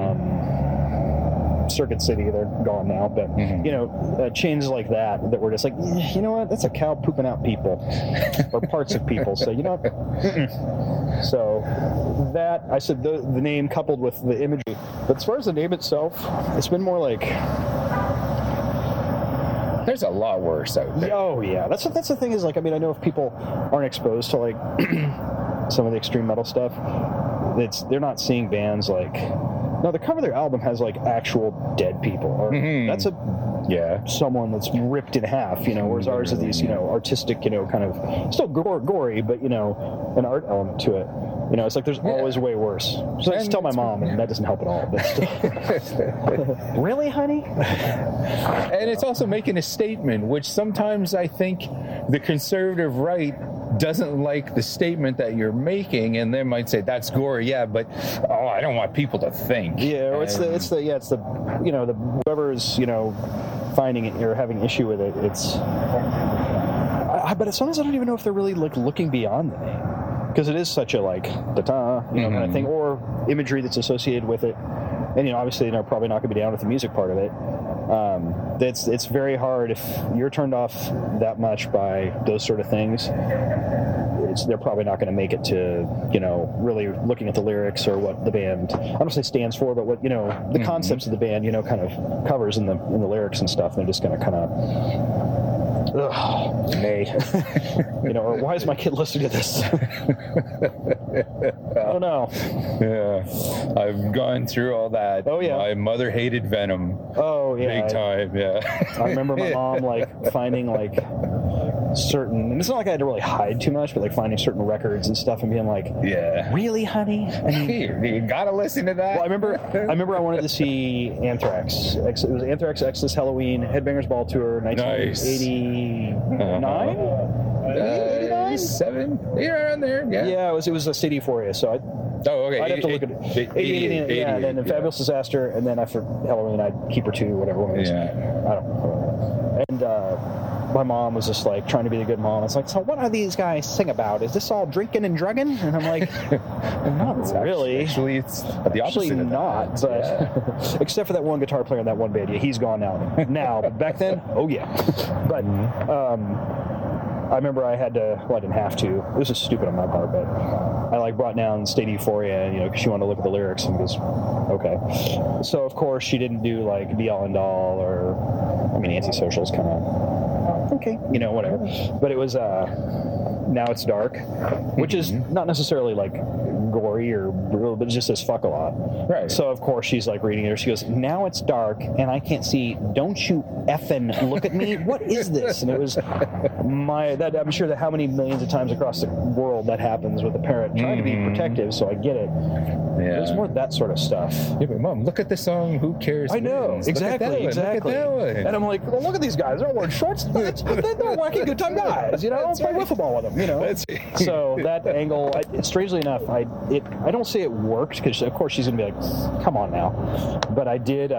Circuit City, they're gone now, but chains like that were just like, you know what, that's a cow pooping out people or parts of people, so so that, I said the name coupled with the imagery. But as far as the name itself, it's been more like, there's a lot worse out there. Oh yeah, that's the thing is, like, I mean, I know if people aren't exposed to like some of the extreme metal stuff, they're not seeing bands like, no, the cover of their album has like actual dead people, or that's someone that's ripped in half, whereas ours is these, artistic, kind of still gory, but an art element to it. It's like there's always way worse. So I just tell my mom, and that doesn't help at all. But still. Really, honey? And it's also making a statement, which sometimes I think the conservative right doesn't like the statement that you're making, and they might say that's gory, but I don't want people to think. Yeah, or it's the whoever's finding it or having issue with it. But sometimes I don't even know if they're really like looking beyond the name, because it is such a like da-da, kind of thing, or imagery that's associated with it, and obviously they're probably not going to be down with the music part of it. It's very hard if you're turned off that much by those sort of things. They're probably not going to make it to really looking at the lyrics or what the band, I don't say stands for, but what the concepts of the band kind of covers in the lyrics and stuff. And they're just going to kind of or why is my kid listening to this? I don't know. Yeah, I've gone through all that. Oh yeah, my mother hated Venom. Oh yeah, big time. Yeah, I remember my mom like finding like certain, and it's not like I had to really hide too much, but like finding certain records and stuff and being like, really, honey? I mean, you gotta listen to that. Well, I remember I wanted to see Anthrax. It was Anthrax Exodus Halloween Headbangers Ball Tour 1989. 87? Yeah, around there. Yeah, it was a State Euphoria, so okay. I'd have to look at it. 88, and then Fabulous Disaster, and then after Halloween, I'd Keeper 2, whatever one it was. Yeah. I don't know. And my mom was just like trying to be the good mom. It's like, so what are these guys sing about? Is this all drinking and drugging? And I'm like, not really. Actually, it's the opposite. Actually, not. But except for that one guitar player in that one band. Yeah, he's gone now. But back then, oh yeah. But I remember I had to. Well, I didn't have to. This is stupid on my part, but I like brought down State Euphoria, because she wanted to look at the lyrics and goes, okay. So of course she didn't do like Be All and All or, Antisocial's kind of okay, whatever. But it was Now It's Dark, which is not necessarily like gory or brutal, but it just says fuck a lot. Right. So of course she's like reading it. She goes, now it's dark and I can't see. Don't you effing look at me. What is this? And it was I'm sure that how many millions of times across the world that happens with a parent trying to be protective, so I get it. Yeah. There's more of that sort of stuff. Yeah, but Mom, look at the song Who Cares I know, Wins. exactly. Look at that one. And I'm like, well, look at these guys. They're wearing shorts. They're wacky good time guys. You know, That's play right. wiffle ball with them. You know. That's right. So that angle, strangely enough, I don't say it worked because of course she's gonna be like, come on now. But I did.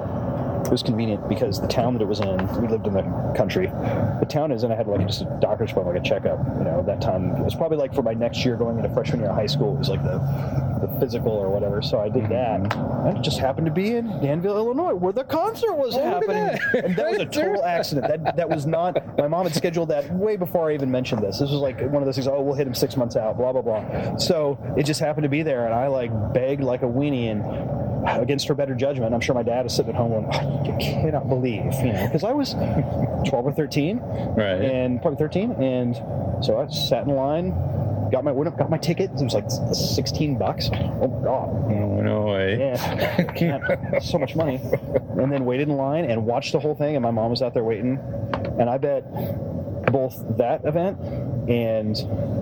It was convenient because the town that it was in, we lived in the country. The town is in, I had like just a doctor's appointment, like a checkup. You know, that time it was probably like for my next year going into freshman year of high school. It was like the physical or whatever. So I did that, and it just happened to be in Danville, Illinois, where the concert was happening. And that was a total accident. That was not. My mom had scheduled that way before I even mentioned this. This was like one of those things. Oh, we'll hit him 6 months out. Blah blah blah. So it just happened to be there, and I like begged like a weenie and. Against her better judgment, I'm sure my dad is sitting at home going, oh, you cannot believe, you know, because I was 12 or 13, right? And probably 13, and so I sat in line, got my ticket. It was like $16. Oh God! Oh no way! Yeah, so much money, and then waited in line and watched the whole thing. And my mom was out there waiting, and I bet both that event and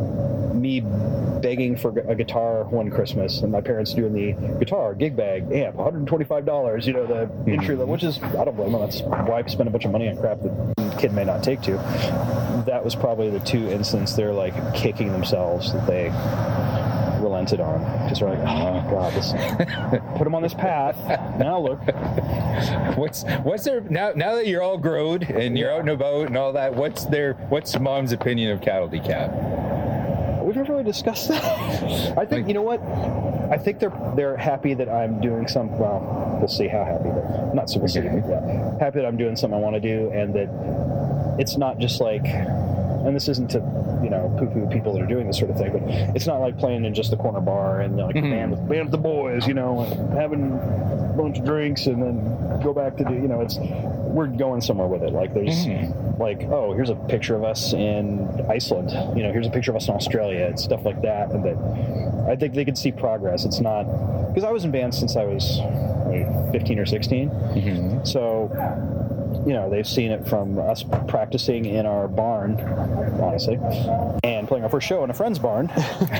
me begging for a guitar one Christmas and my parents doing the guitar, gig bag, amp, $125, you know, the entry level, which is, I don't blame them. That's why I spend a bunch of money on crap that the kid may not take to. That was probably the two instances they're like kicking themselves that they relented on. Because they're like, oh God, put them on this path. Now look. What's their, now that you're all growed and you're out and about and all that, what's Mom's opinion of Cattle Decap? We've never really discussed that. I think, you know what? I think they're happy that I'm doing some. Well, we'll see how happy. But not so we'll see. Yeah, happy that I'm doing something I want to do, and that it's not just like. And this isn't to, you know, poo-poo people that are doing this sort of thing, but it's not like playing in just the corner bar and like band with the boys, you know, and having a bunch of drinks and then go back to do, you know, we're going somewhere with it. Like there's like, oh, here's a picture of us in Iceland, you know, here's a picture of us in Australia and stuff like that. And that I think they could see progress. It's not, because I was in bands since I was 15 or 16. So, you know, they've seen it from us practicing in our barn, honestly, and playing our first show in a friend's barn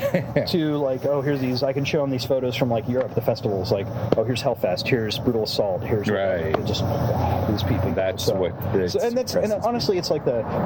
to like, oh, here's these, I can show them these photos from like Europe, the festivals, like, oh, here's Hellfest, here's Brutal Assault, here's just these people. That's what this and honestly, it's like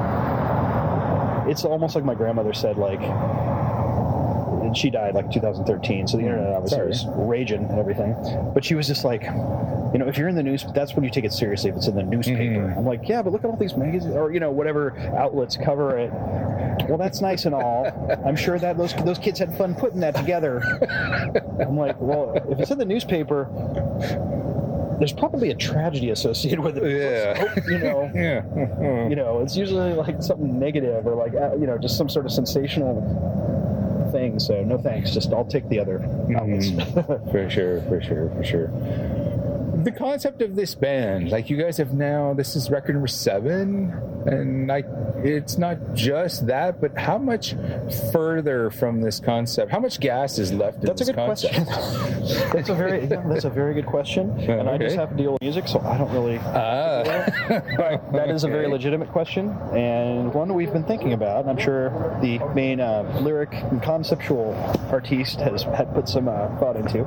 it's almost like my grandmother said, like, and she died like 2013, so the internet obviously was raging and everything, but she was just like, you know, if you're in the news, that's when you take it seriously, if it's in the newspaper. I'm like, yeah, but look at all these magazines, or, you know, whatever outlets cover it. Well, that's nice and all. I'm sure that those kids had fun putting that together. I'm like, well, if it's in the newspaper, there's probably a tragedy associated with it. Yeah. You know, you know, it's usually like something negative or like, you know, just some sort of sensational thing. So no thanks. Just I'll take the other outlets. For sure. The concept of this band, like you guys have now, this is record number 7, and like it's not just that, but how much further from this concept, how much gas is left in this concept? That's a very good question, and I just have to deal with music, so I don't really. But that is a very legitimate question, and one we've been thinking about. And I'm sure the main lyric and conceptual artiste had put some thought into.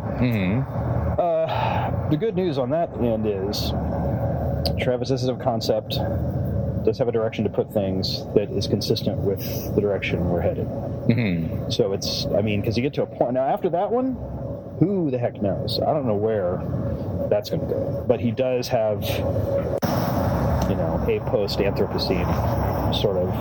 The good news on that end is Travis does have a concept, does have a direction to put things that is consistent with the direction we're headed. So it's, I mean, because you get to a point now after that one, who the heck knows? I don't know where that's going to go, but he does have, you know, a post-Anthropocene sort of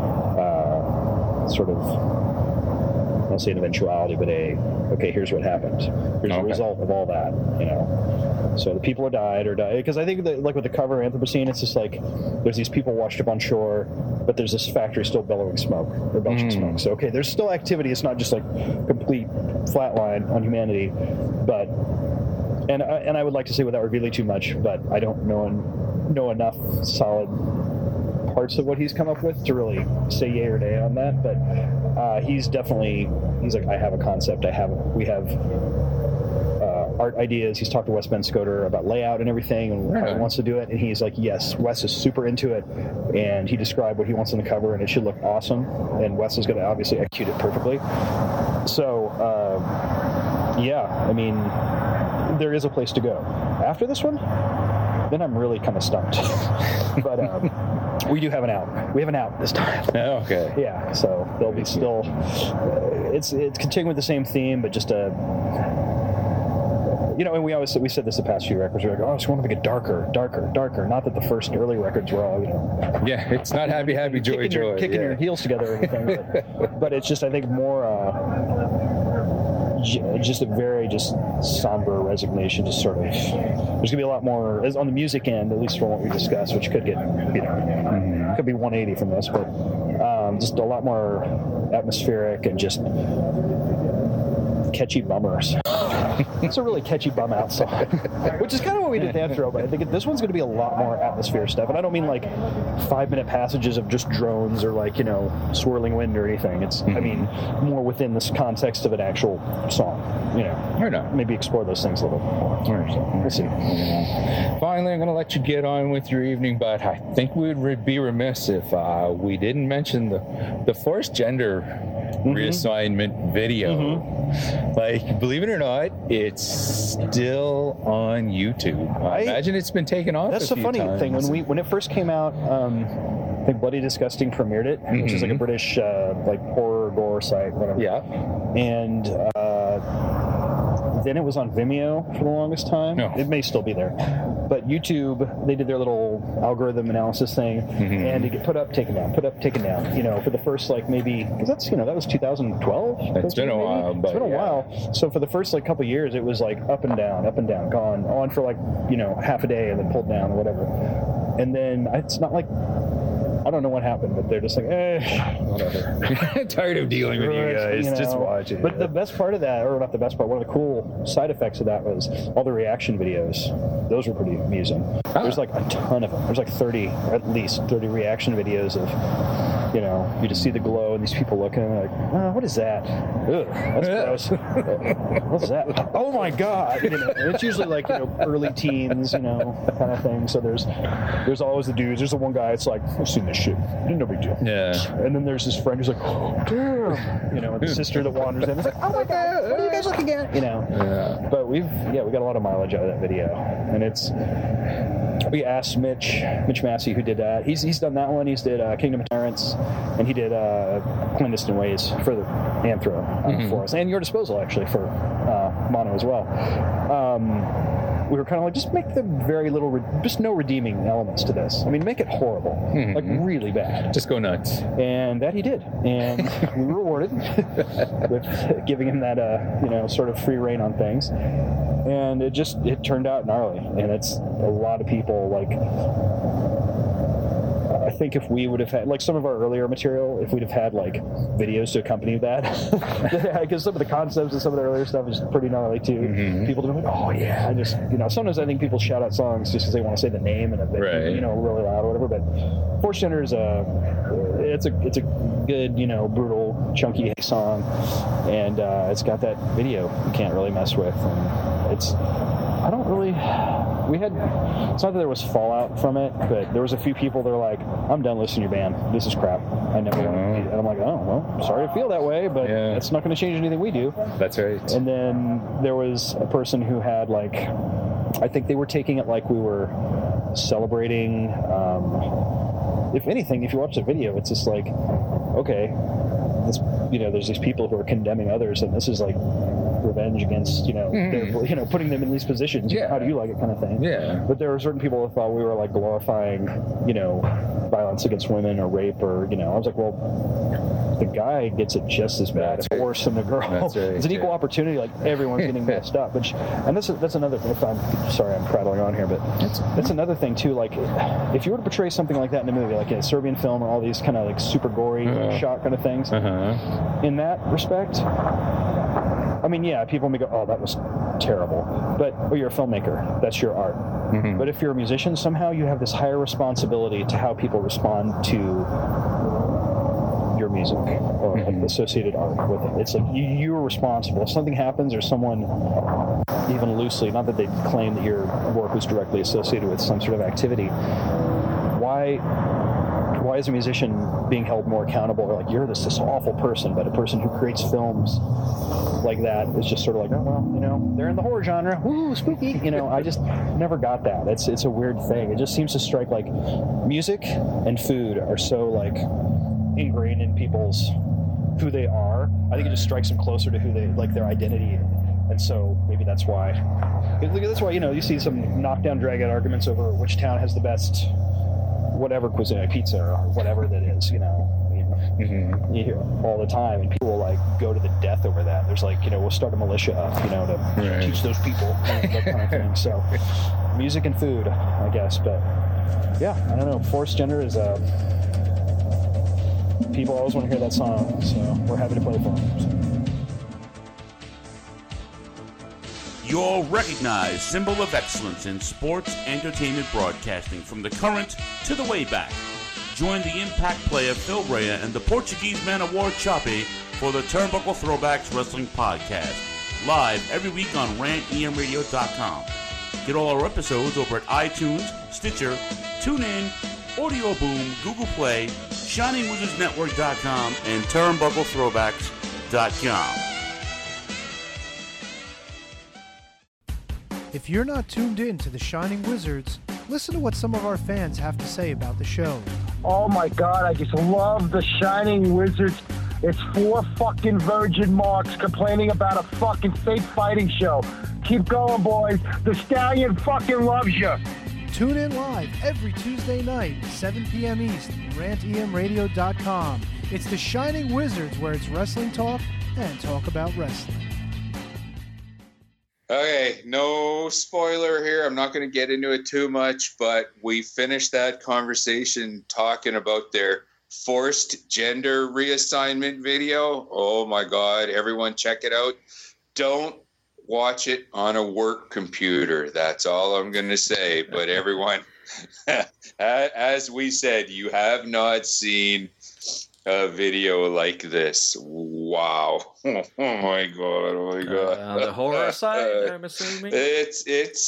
I don't say an eventuality, but okay, here's what happened. Here's the result of all that, you know. So the people who died because I think that, like with the cover Anthropocene, it's just like there's these people washed up on shore, but there's this factory still bellowing smoke or belching smoke. So okay, there's still activity. It's not just like complete flatline on humanity, but and I would like to say without revealing too much, but I don't know enough solid parts of what he's come up with to really say yay or nay on that, but he's like, I have a concept, we have art ideas. He's talked to Wes Ben Scoter about layout and everything and how he wants to do it, and he's like, yes, Wes is super into it, and he described what he wants on the cover, and it should look awesome, and Wes is going to obviously execute it perfectly. So I mean, there is a place to go. After this one, then I'm really kind of stumped. But we do have an out. We have an out this time. Okay. Yeah, so there'll be still... It's continuing with the same theme, but just a... and we said this the past few records. We're like, I just want to make it darker. Not that the first early records were all, Yeah, it's not happy, joy. Kicking your heels together and everything. But it's just, I think, more... just a very somber resignation, just sort of, there's going to be a lot more on the music end, at least from what we discussed, which could get, could be 180 from this, but just a lot more atmospheric and just catchy bummers. It's a really catchy bum out song, which is kind of what we did Anthro, but I think this one's going to be a lot more atmosphere stuff, and I don't mean like 5-minute passages of just drones or like, swirling wind or anything. It's, I mean, more within this context of an actual song, Or not. Maybe explore those things a little bit more. We'll see. Finally, I'm going to let you get on with your evening, but I think we would be remiss if we didn't mention the forced gender reassignment video. Like, believe it or not, it's still on YouTube. I imagine it's been taken off. That's the funny thing. When it first came out, I think Bloody Disgusting premiered it, which is like a British like horror gore site, whatever. Yeah. And then it was on Vimeo for the longest time. No. It may still be there. But YouTube, they did their little algorithm analysis thing, and to get put up, taken down, put up, taken down. For the first maybe, because that's that was 2012. It's been a while, but it's been a while. So for the first couple years, it was like up and down, gone on for half a day, and then pulled down or whatever. And then it's not like, I don't know what happened, but they're just like, whatever. Tired of dealing with you guys. Just watch it. But the best part of that, or not the best part, one of the cool side effects of that was all the reaction videos. Those were pretty amusing. There's like a ton of them. There's like at least 30 reaction videos of, you just see the glow and these people looking like, what is that? Ugh, that's gross. What's that? Oh my God. And it's usually like, early teens, kind of thing. So there's always the dudes. There's the one guy, it's like, I've seen this shit. No big deal. Yeah. And then there's this friend who's like, oh, damn. And the sister that wanders in. It's like, oh my God, what are you guys looking at? Yeah. But we got a lot of mileage out of that video. And we asked Mitch Massey, who did that. He's done that one. He's did Kingdom of Tyrants, and he did Clandestine Ways for the Anthro for us, and Your Disposal actually for Mono as well. We were kind of like, just make the very little, just no redeeming elements to this. I mean, make it horrible, like really bad. Just go nuts. And that he did, and we were rewarded with giving him that, sort of free reign on things. And it turned out gnarly, and it's a lot of people like. I think if we would have had, like, some of our earlier material, if we'd have had, like, videos to accompany that, because some of the concepts and some of the earlier stuff is pretty gnarly, too. People have been like, oh, yeah, sometimes I think people shout out songs just because they want to say the name and a bit, really loud or whatever, but Forced Gender is it's a good, brutal, chunky song, and it's got that video you can't really mess with, and it's not that there was fallout from it, but there was a few people that are like, I'm done listening to your band. This is crap. I never want to. And I'm like, oh, well, sorry to feel that way, but it's not going to change anything we do. That's right. And then there was a person who had, like, I think they were taking it like we were celebrating. If anything, if you watch the video, it's just like, okay, there's these people who are condemning others, and this is like revenge against, putting them in these positions. Yeah. How do you like it, kind of thing. Yeah. But there were certain people that thought we were like glorifying, violence against women or rape or, I was like, well, the guy gets it just as bad, if worse than the girl. That's right. It's an equal opportunity. Like, everyone's getting messed up. And that's another thing. I'm prattling on here, but that's another thing too. Like, if you were to portray something like that in a movie, like a Serbian film or all these kind of like super gory shot kind of things, in that respect, I mean, yeah, people may go, oh, that was terrible. Or you're a filmmaker, that's your art. Mm-hmm. But if you're a musician, somehow you have this higher responsibility to how people respond to your music or like associated art with it. It's like you're responsible. If something happens or someone, even loosely, not that they claim that your work was directly associated with some sort of activity, why is a musician being held more accountable? Or like, you're this awful person, but a person who creates films like that is just sort of like, oh, well, you know, they're in the horror genre. Woo, spooky. You know, I just never got that. It's a weird thing. It just seems to strike like music and food are so like ingrained in people's who they are. I think it just strikes them closer to who they like, their identity. And so maybe that's why. That's why, you know, you see some knockdown, drag-out arguments over which town has the best whatever cuisine, pizza or whatever that is, you know. You hear all the time, and people will like go to the death over that. There's like, you know, we'll start a militia up, you know, to teach those people that kind of thing. So music and food, I guess. But yeah, I don't know, forced gender is people always want to hear that song, so we're happy to play for them. So. Your recognized symbol of excellence in sports entertainment broadcasting from the current to the way back. Join the impact player Phil Rea and the Portuguese man of war Choppy for the Turnbuckle Throwbacks Wrestling Podcast. Live every week on rantemradio.com. Get all our episodes over at iTunes, Stitcher, TuneIn, Audio Boom, Google Play, ShiningWizardsNetwork.com, and TurnbuckleThrowbacks.com. If you're not tuned in to the Shining Wizards, listen to what some of our fans have to say about the show. Oh my God, I just love the Shining Wizards. It's 4 fucking virgin marks complaining about a fucking fake fighting show. Keep going, boys. The Stallion fucking loves you. Tune in live every Tuesday night, 7 p.m. East, rantemradio.com. It's the Shining Wizards, where it's wrestling talk and talk about wrestling. Okay, no spoiler here. I'm not going to get into it too much, but we finished that conversation talking about their forced gender reassignment video. Oh my God, everyone check it out. Don't watch it on a work computer. That's all I'm going to say. But everyone, as we said, you have not seen a video like this. Wow. Oh my God. Oh my God. The horror side, I'm assuming? It's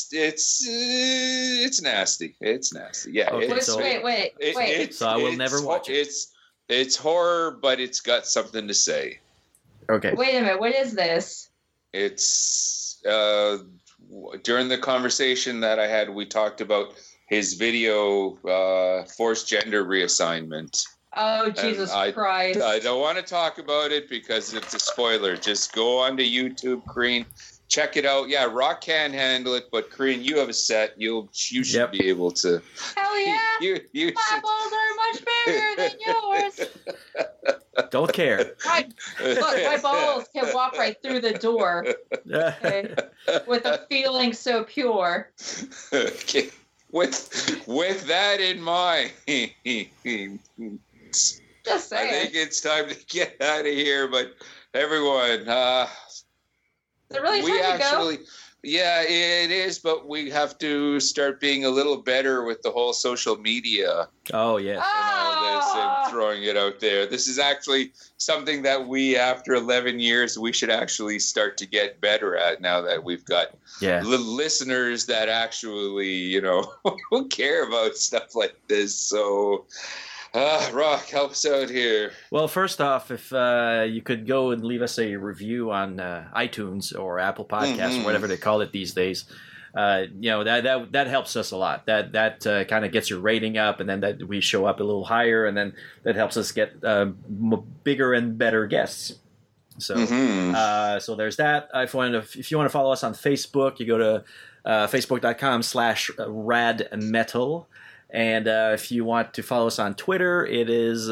nasty. It's nasty. Yeah. Okay, wait. So I will never watch it. It's horror, but it's got something to say. Okay. Wait a minute. What is this? It's during the conversation that I had, we talked about his video, forced gender reassignment. Oh, Jesus Christ. I don't want to talk about it because it's a spoiler. Just go onto YouTube, Crean. Check it out. Yeah, Rock can handle it, but Crean, you have a set. You should be able to. Hell yeah. You my balls are much bigger than yours. Don't care. My balls can walk right through the door. Okay? With a feeling so pure. Okay. With that in mind, just saying. I think it's time to get out of here. But everyone, is it really time to go? Yeah, it is. But we have to start being a little better with the whole social media. Oh yes. And all this and throwing it out there. This is actually something that we, after 11 years, we should actually start to get better at. Now that we've got listeners that actually, who care about stuff like this. So. Rock, help us out here. Well, first off, if you could go and leave us a review on iTunes or Apple Podcasts, or whatever they call it these days, that helps us a lot. That kind of gets your rating up, and then that we show up a little higher, and then that helps us get bigger and better guests. So, so there's that. If you want to follow us on Facebook, you go to facebook.com/radmetal. And if you want to follow us on Twitter, it is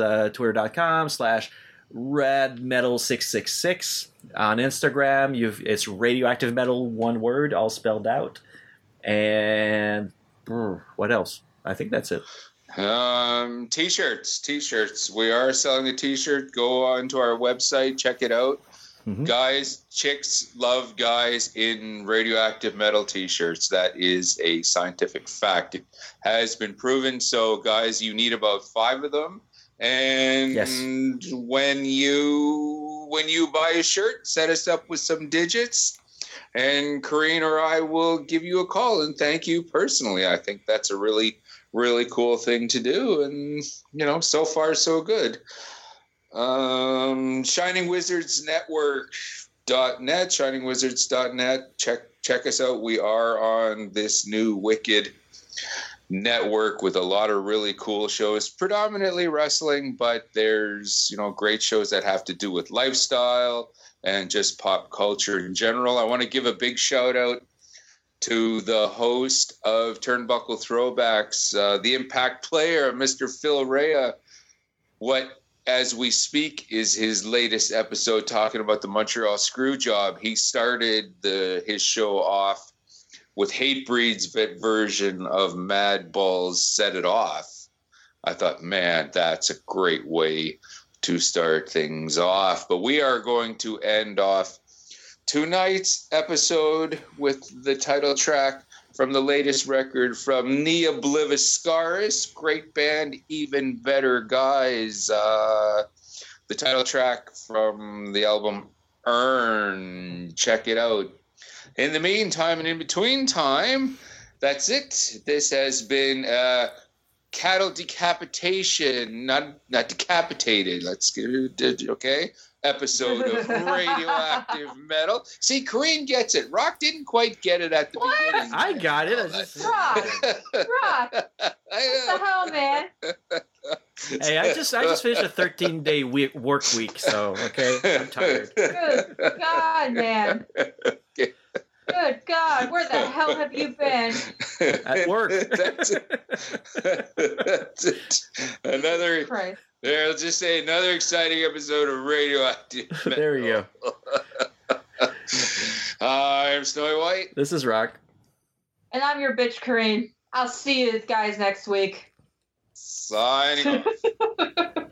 twitter.com/radmetal666. On Instagram, it's Radioactive Metal, one word, all spelled out. And what else? I think that's it. T-shirts. We are selling a T-shirt. Go onto our website, check it out. Guys, chicks love guys in radioactive metal t-shirts. That is a scientific fact. It has been proven. So, guys, you need about 5 of them. And when you buy a shirt, set us up with some digits, and Corrine or I will give you a call and thank you personally. I think that's a really, really cool thing to do. And, so far, so good. ShiningWizardsNetwork.net, ShiningWizards.net. Check us out. We are on this new wicked network with a lot of really cool shows, predominantly wrestling, but there's, great shows that have to do with lifestyle and just pop culture in general. I want to give a big shout out to the host of Turnbuckle Throwbacks, the Impact Player, Mr. Phil Rea. What, as we speak, is his latest episode talking about the Montreal Screwjob. He started his show off with Hatebreed's version of Mad Ball's Set It Off. I thought, man, that's a great way to start things off. But we are going to end off tonight's episode with the title track from the latest record from Nia Obliviscaris. Great band, even better guys. The title track from the album Earn. Check it out. In the meantime and in between time, that's it. This has been cattle decapitation, not decapitated. Let's get it, okay? Episode of Radioactive Metal. See, Corrine gets it. Rock didn't quite get it at the beginning. I got it. Rock. What the hell, man? Hey, I just finished a 13-day work week, so okay, I'm tired. Good God, man. Good God, where the hell have you been? At work. That's it. Another. Christ. There, I'll just say another exciting episode of Radioactive Metal. There we go. I'm Snowy White. This is Rock. And I'm your bitch, Corrine. I'll see you guys next week. Signing off.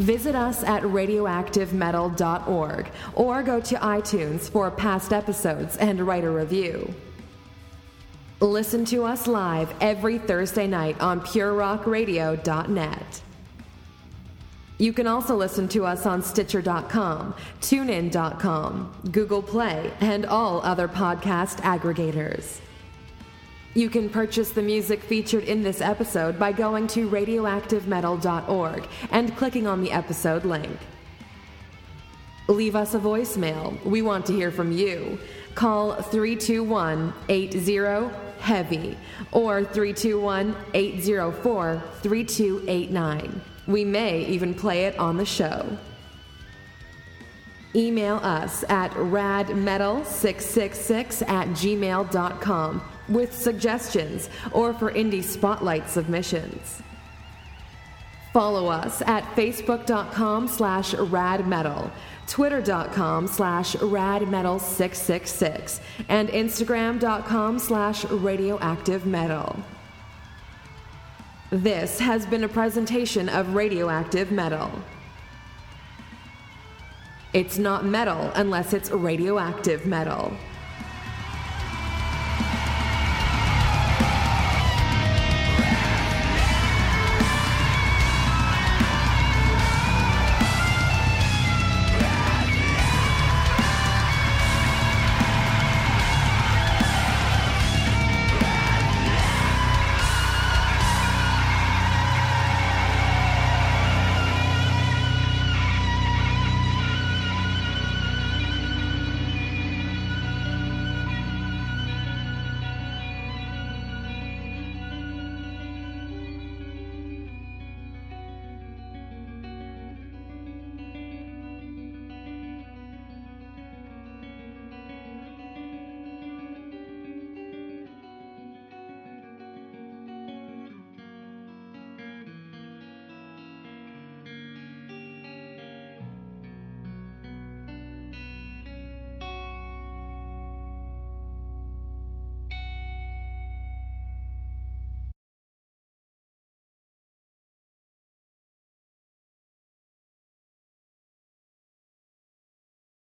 Visit us at radioactivemetal.org or go to iTunes for past episodes and write a review. Listen to us live every Thursday night on purerockradio.net. You can also listen to us on Stitcher.com, TuneIn.com, Google Play, and all other podcast aggregators. You can purchase the music featured in this episode by going to radioactivemetal.org and clicking on the episode link. Leave us a voicemail. We want to hear from you. Call 321-80-HEAVY or 321-804-3289. We may even play it on the show. Email us at radmetal666@gmail.com with suggestions or for indie spotlight submissions. Follow us at facebook.com/radmetal, twitter.com/radmetal666, and instagram.com/radioactivemetal. This has been a presentation of Radioactive Metal. It's not metal unless it's radioactive metal.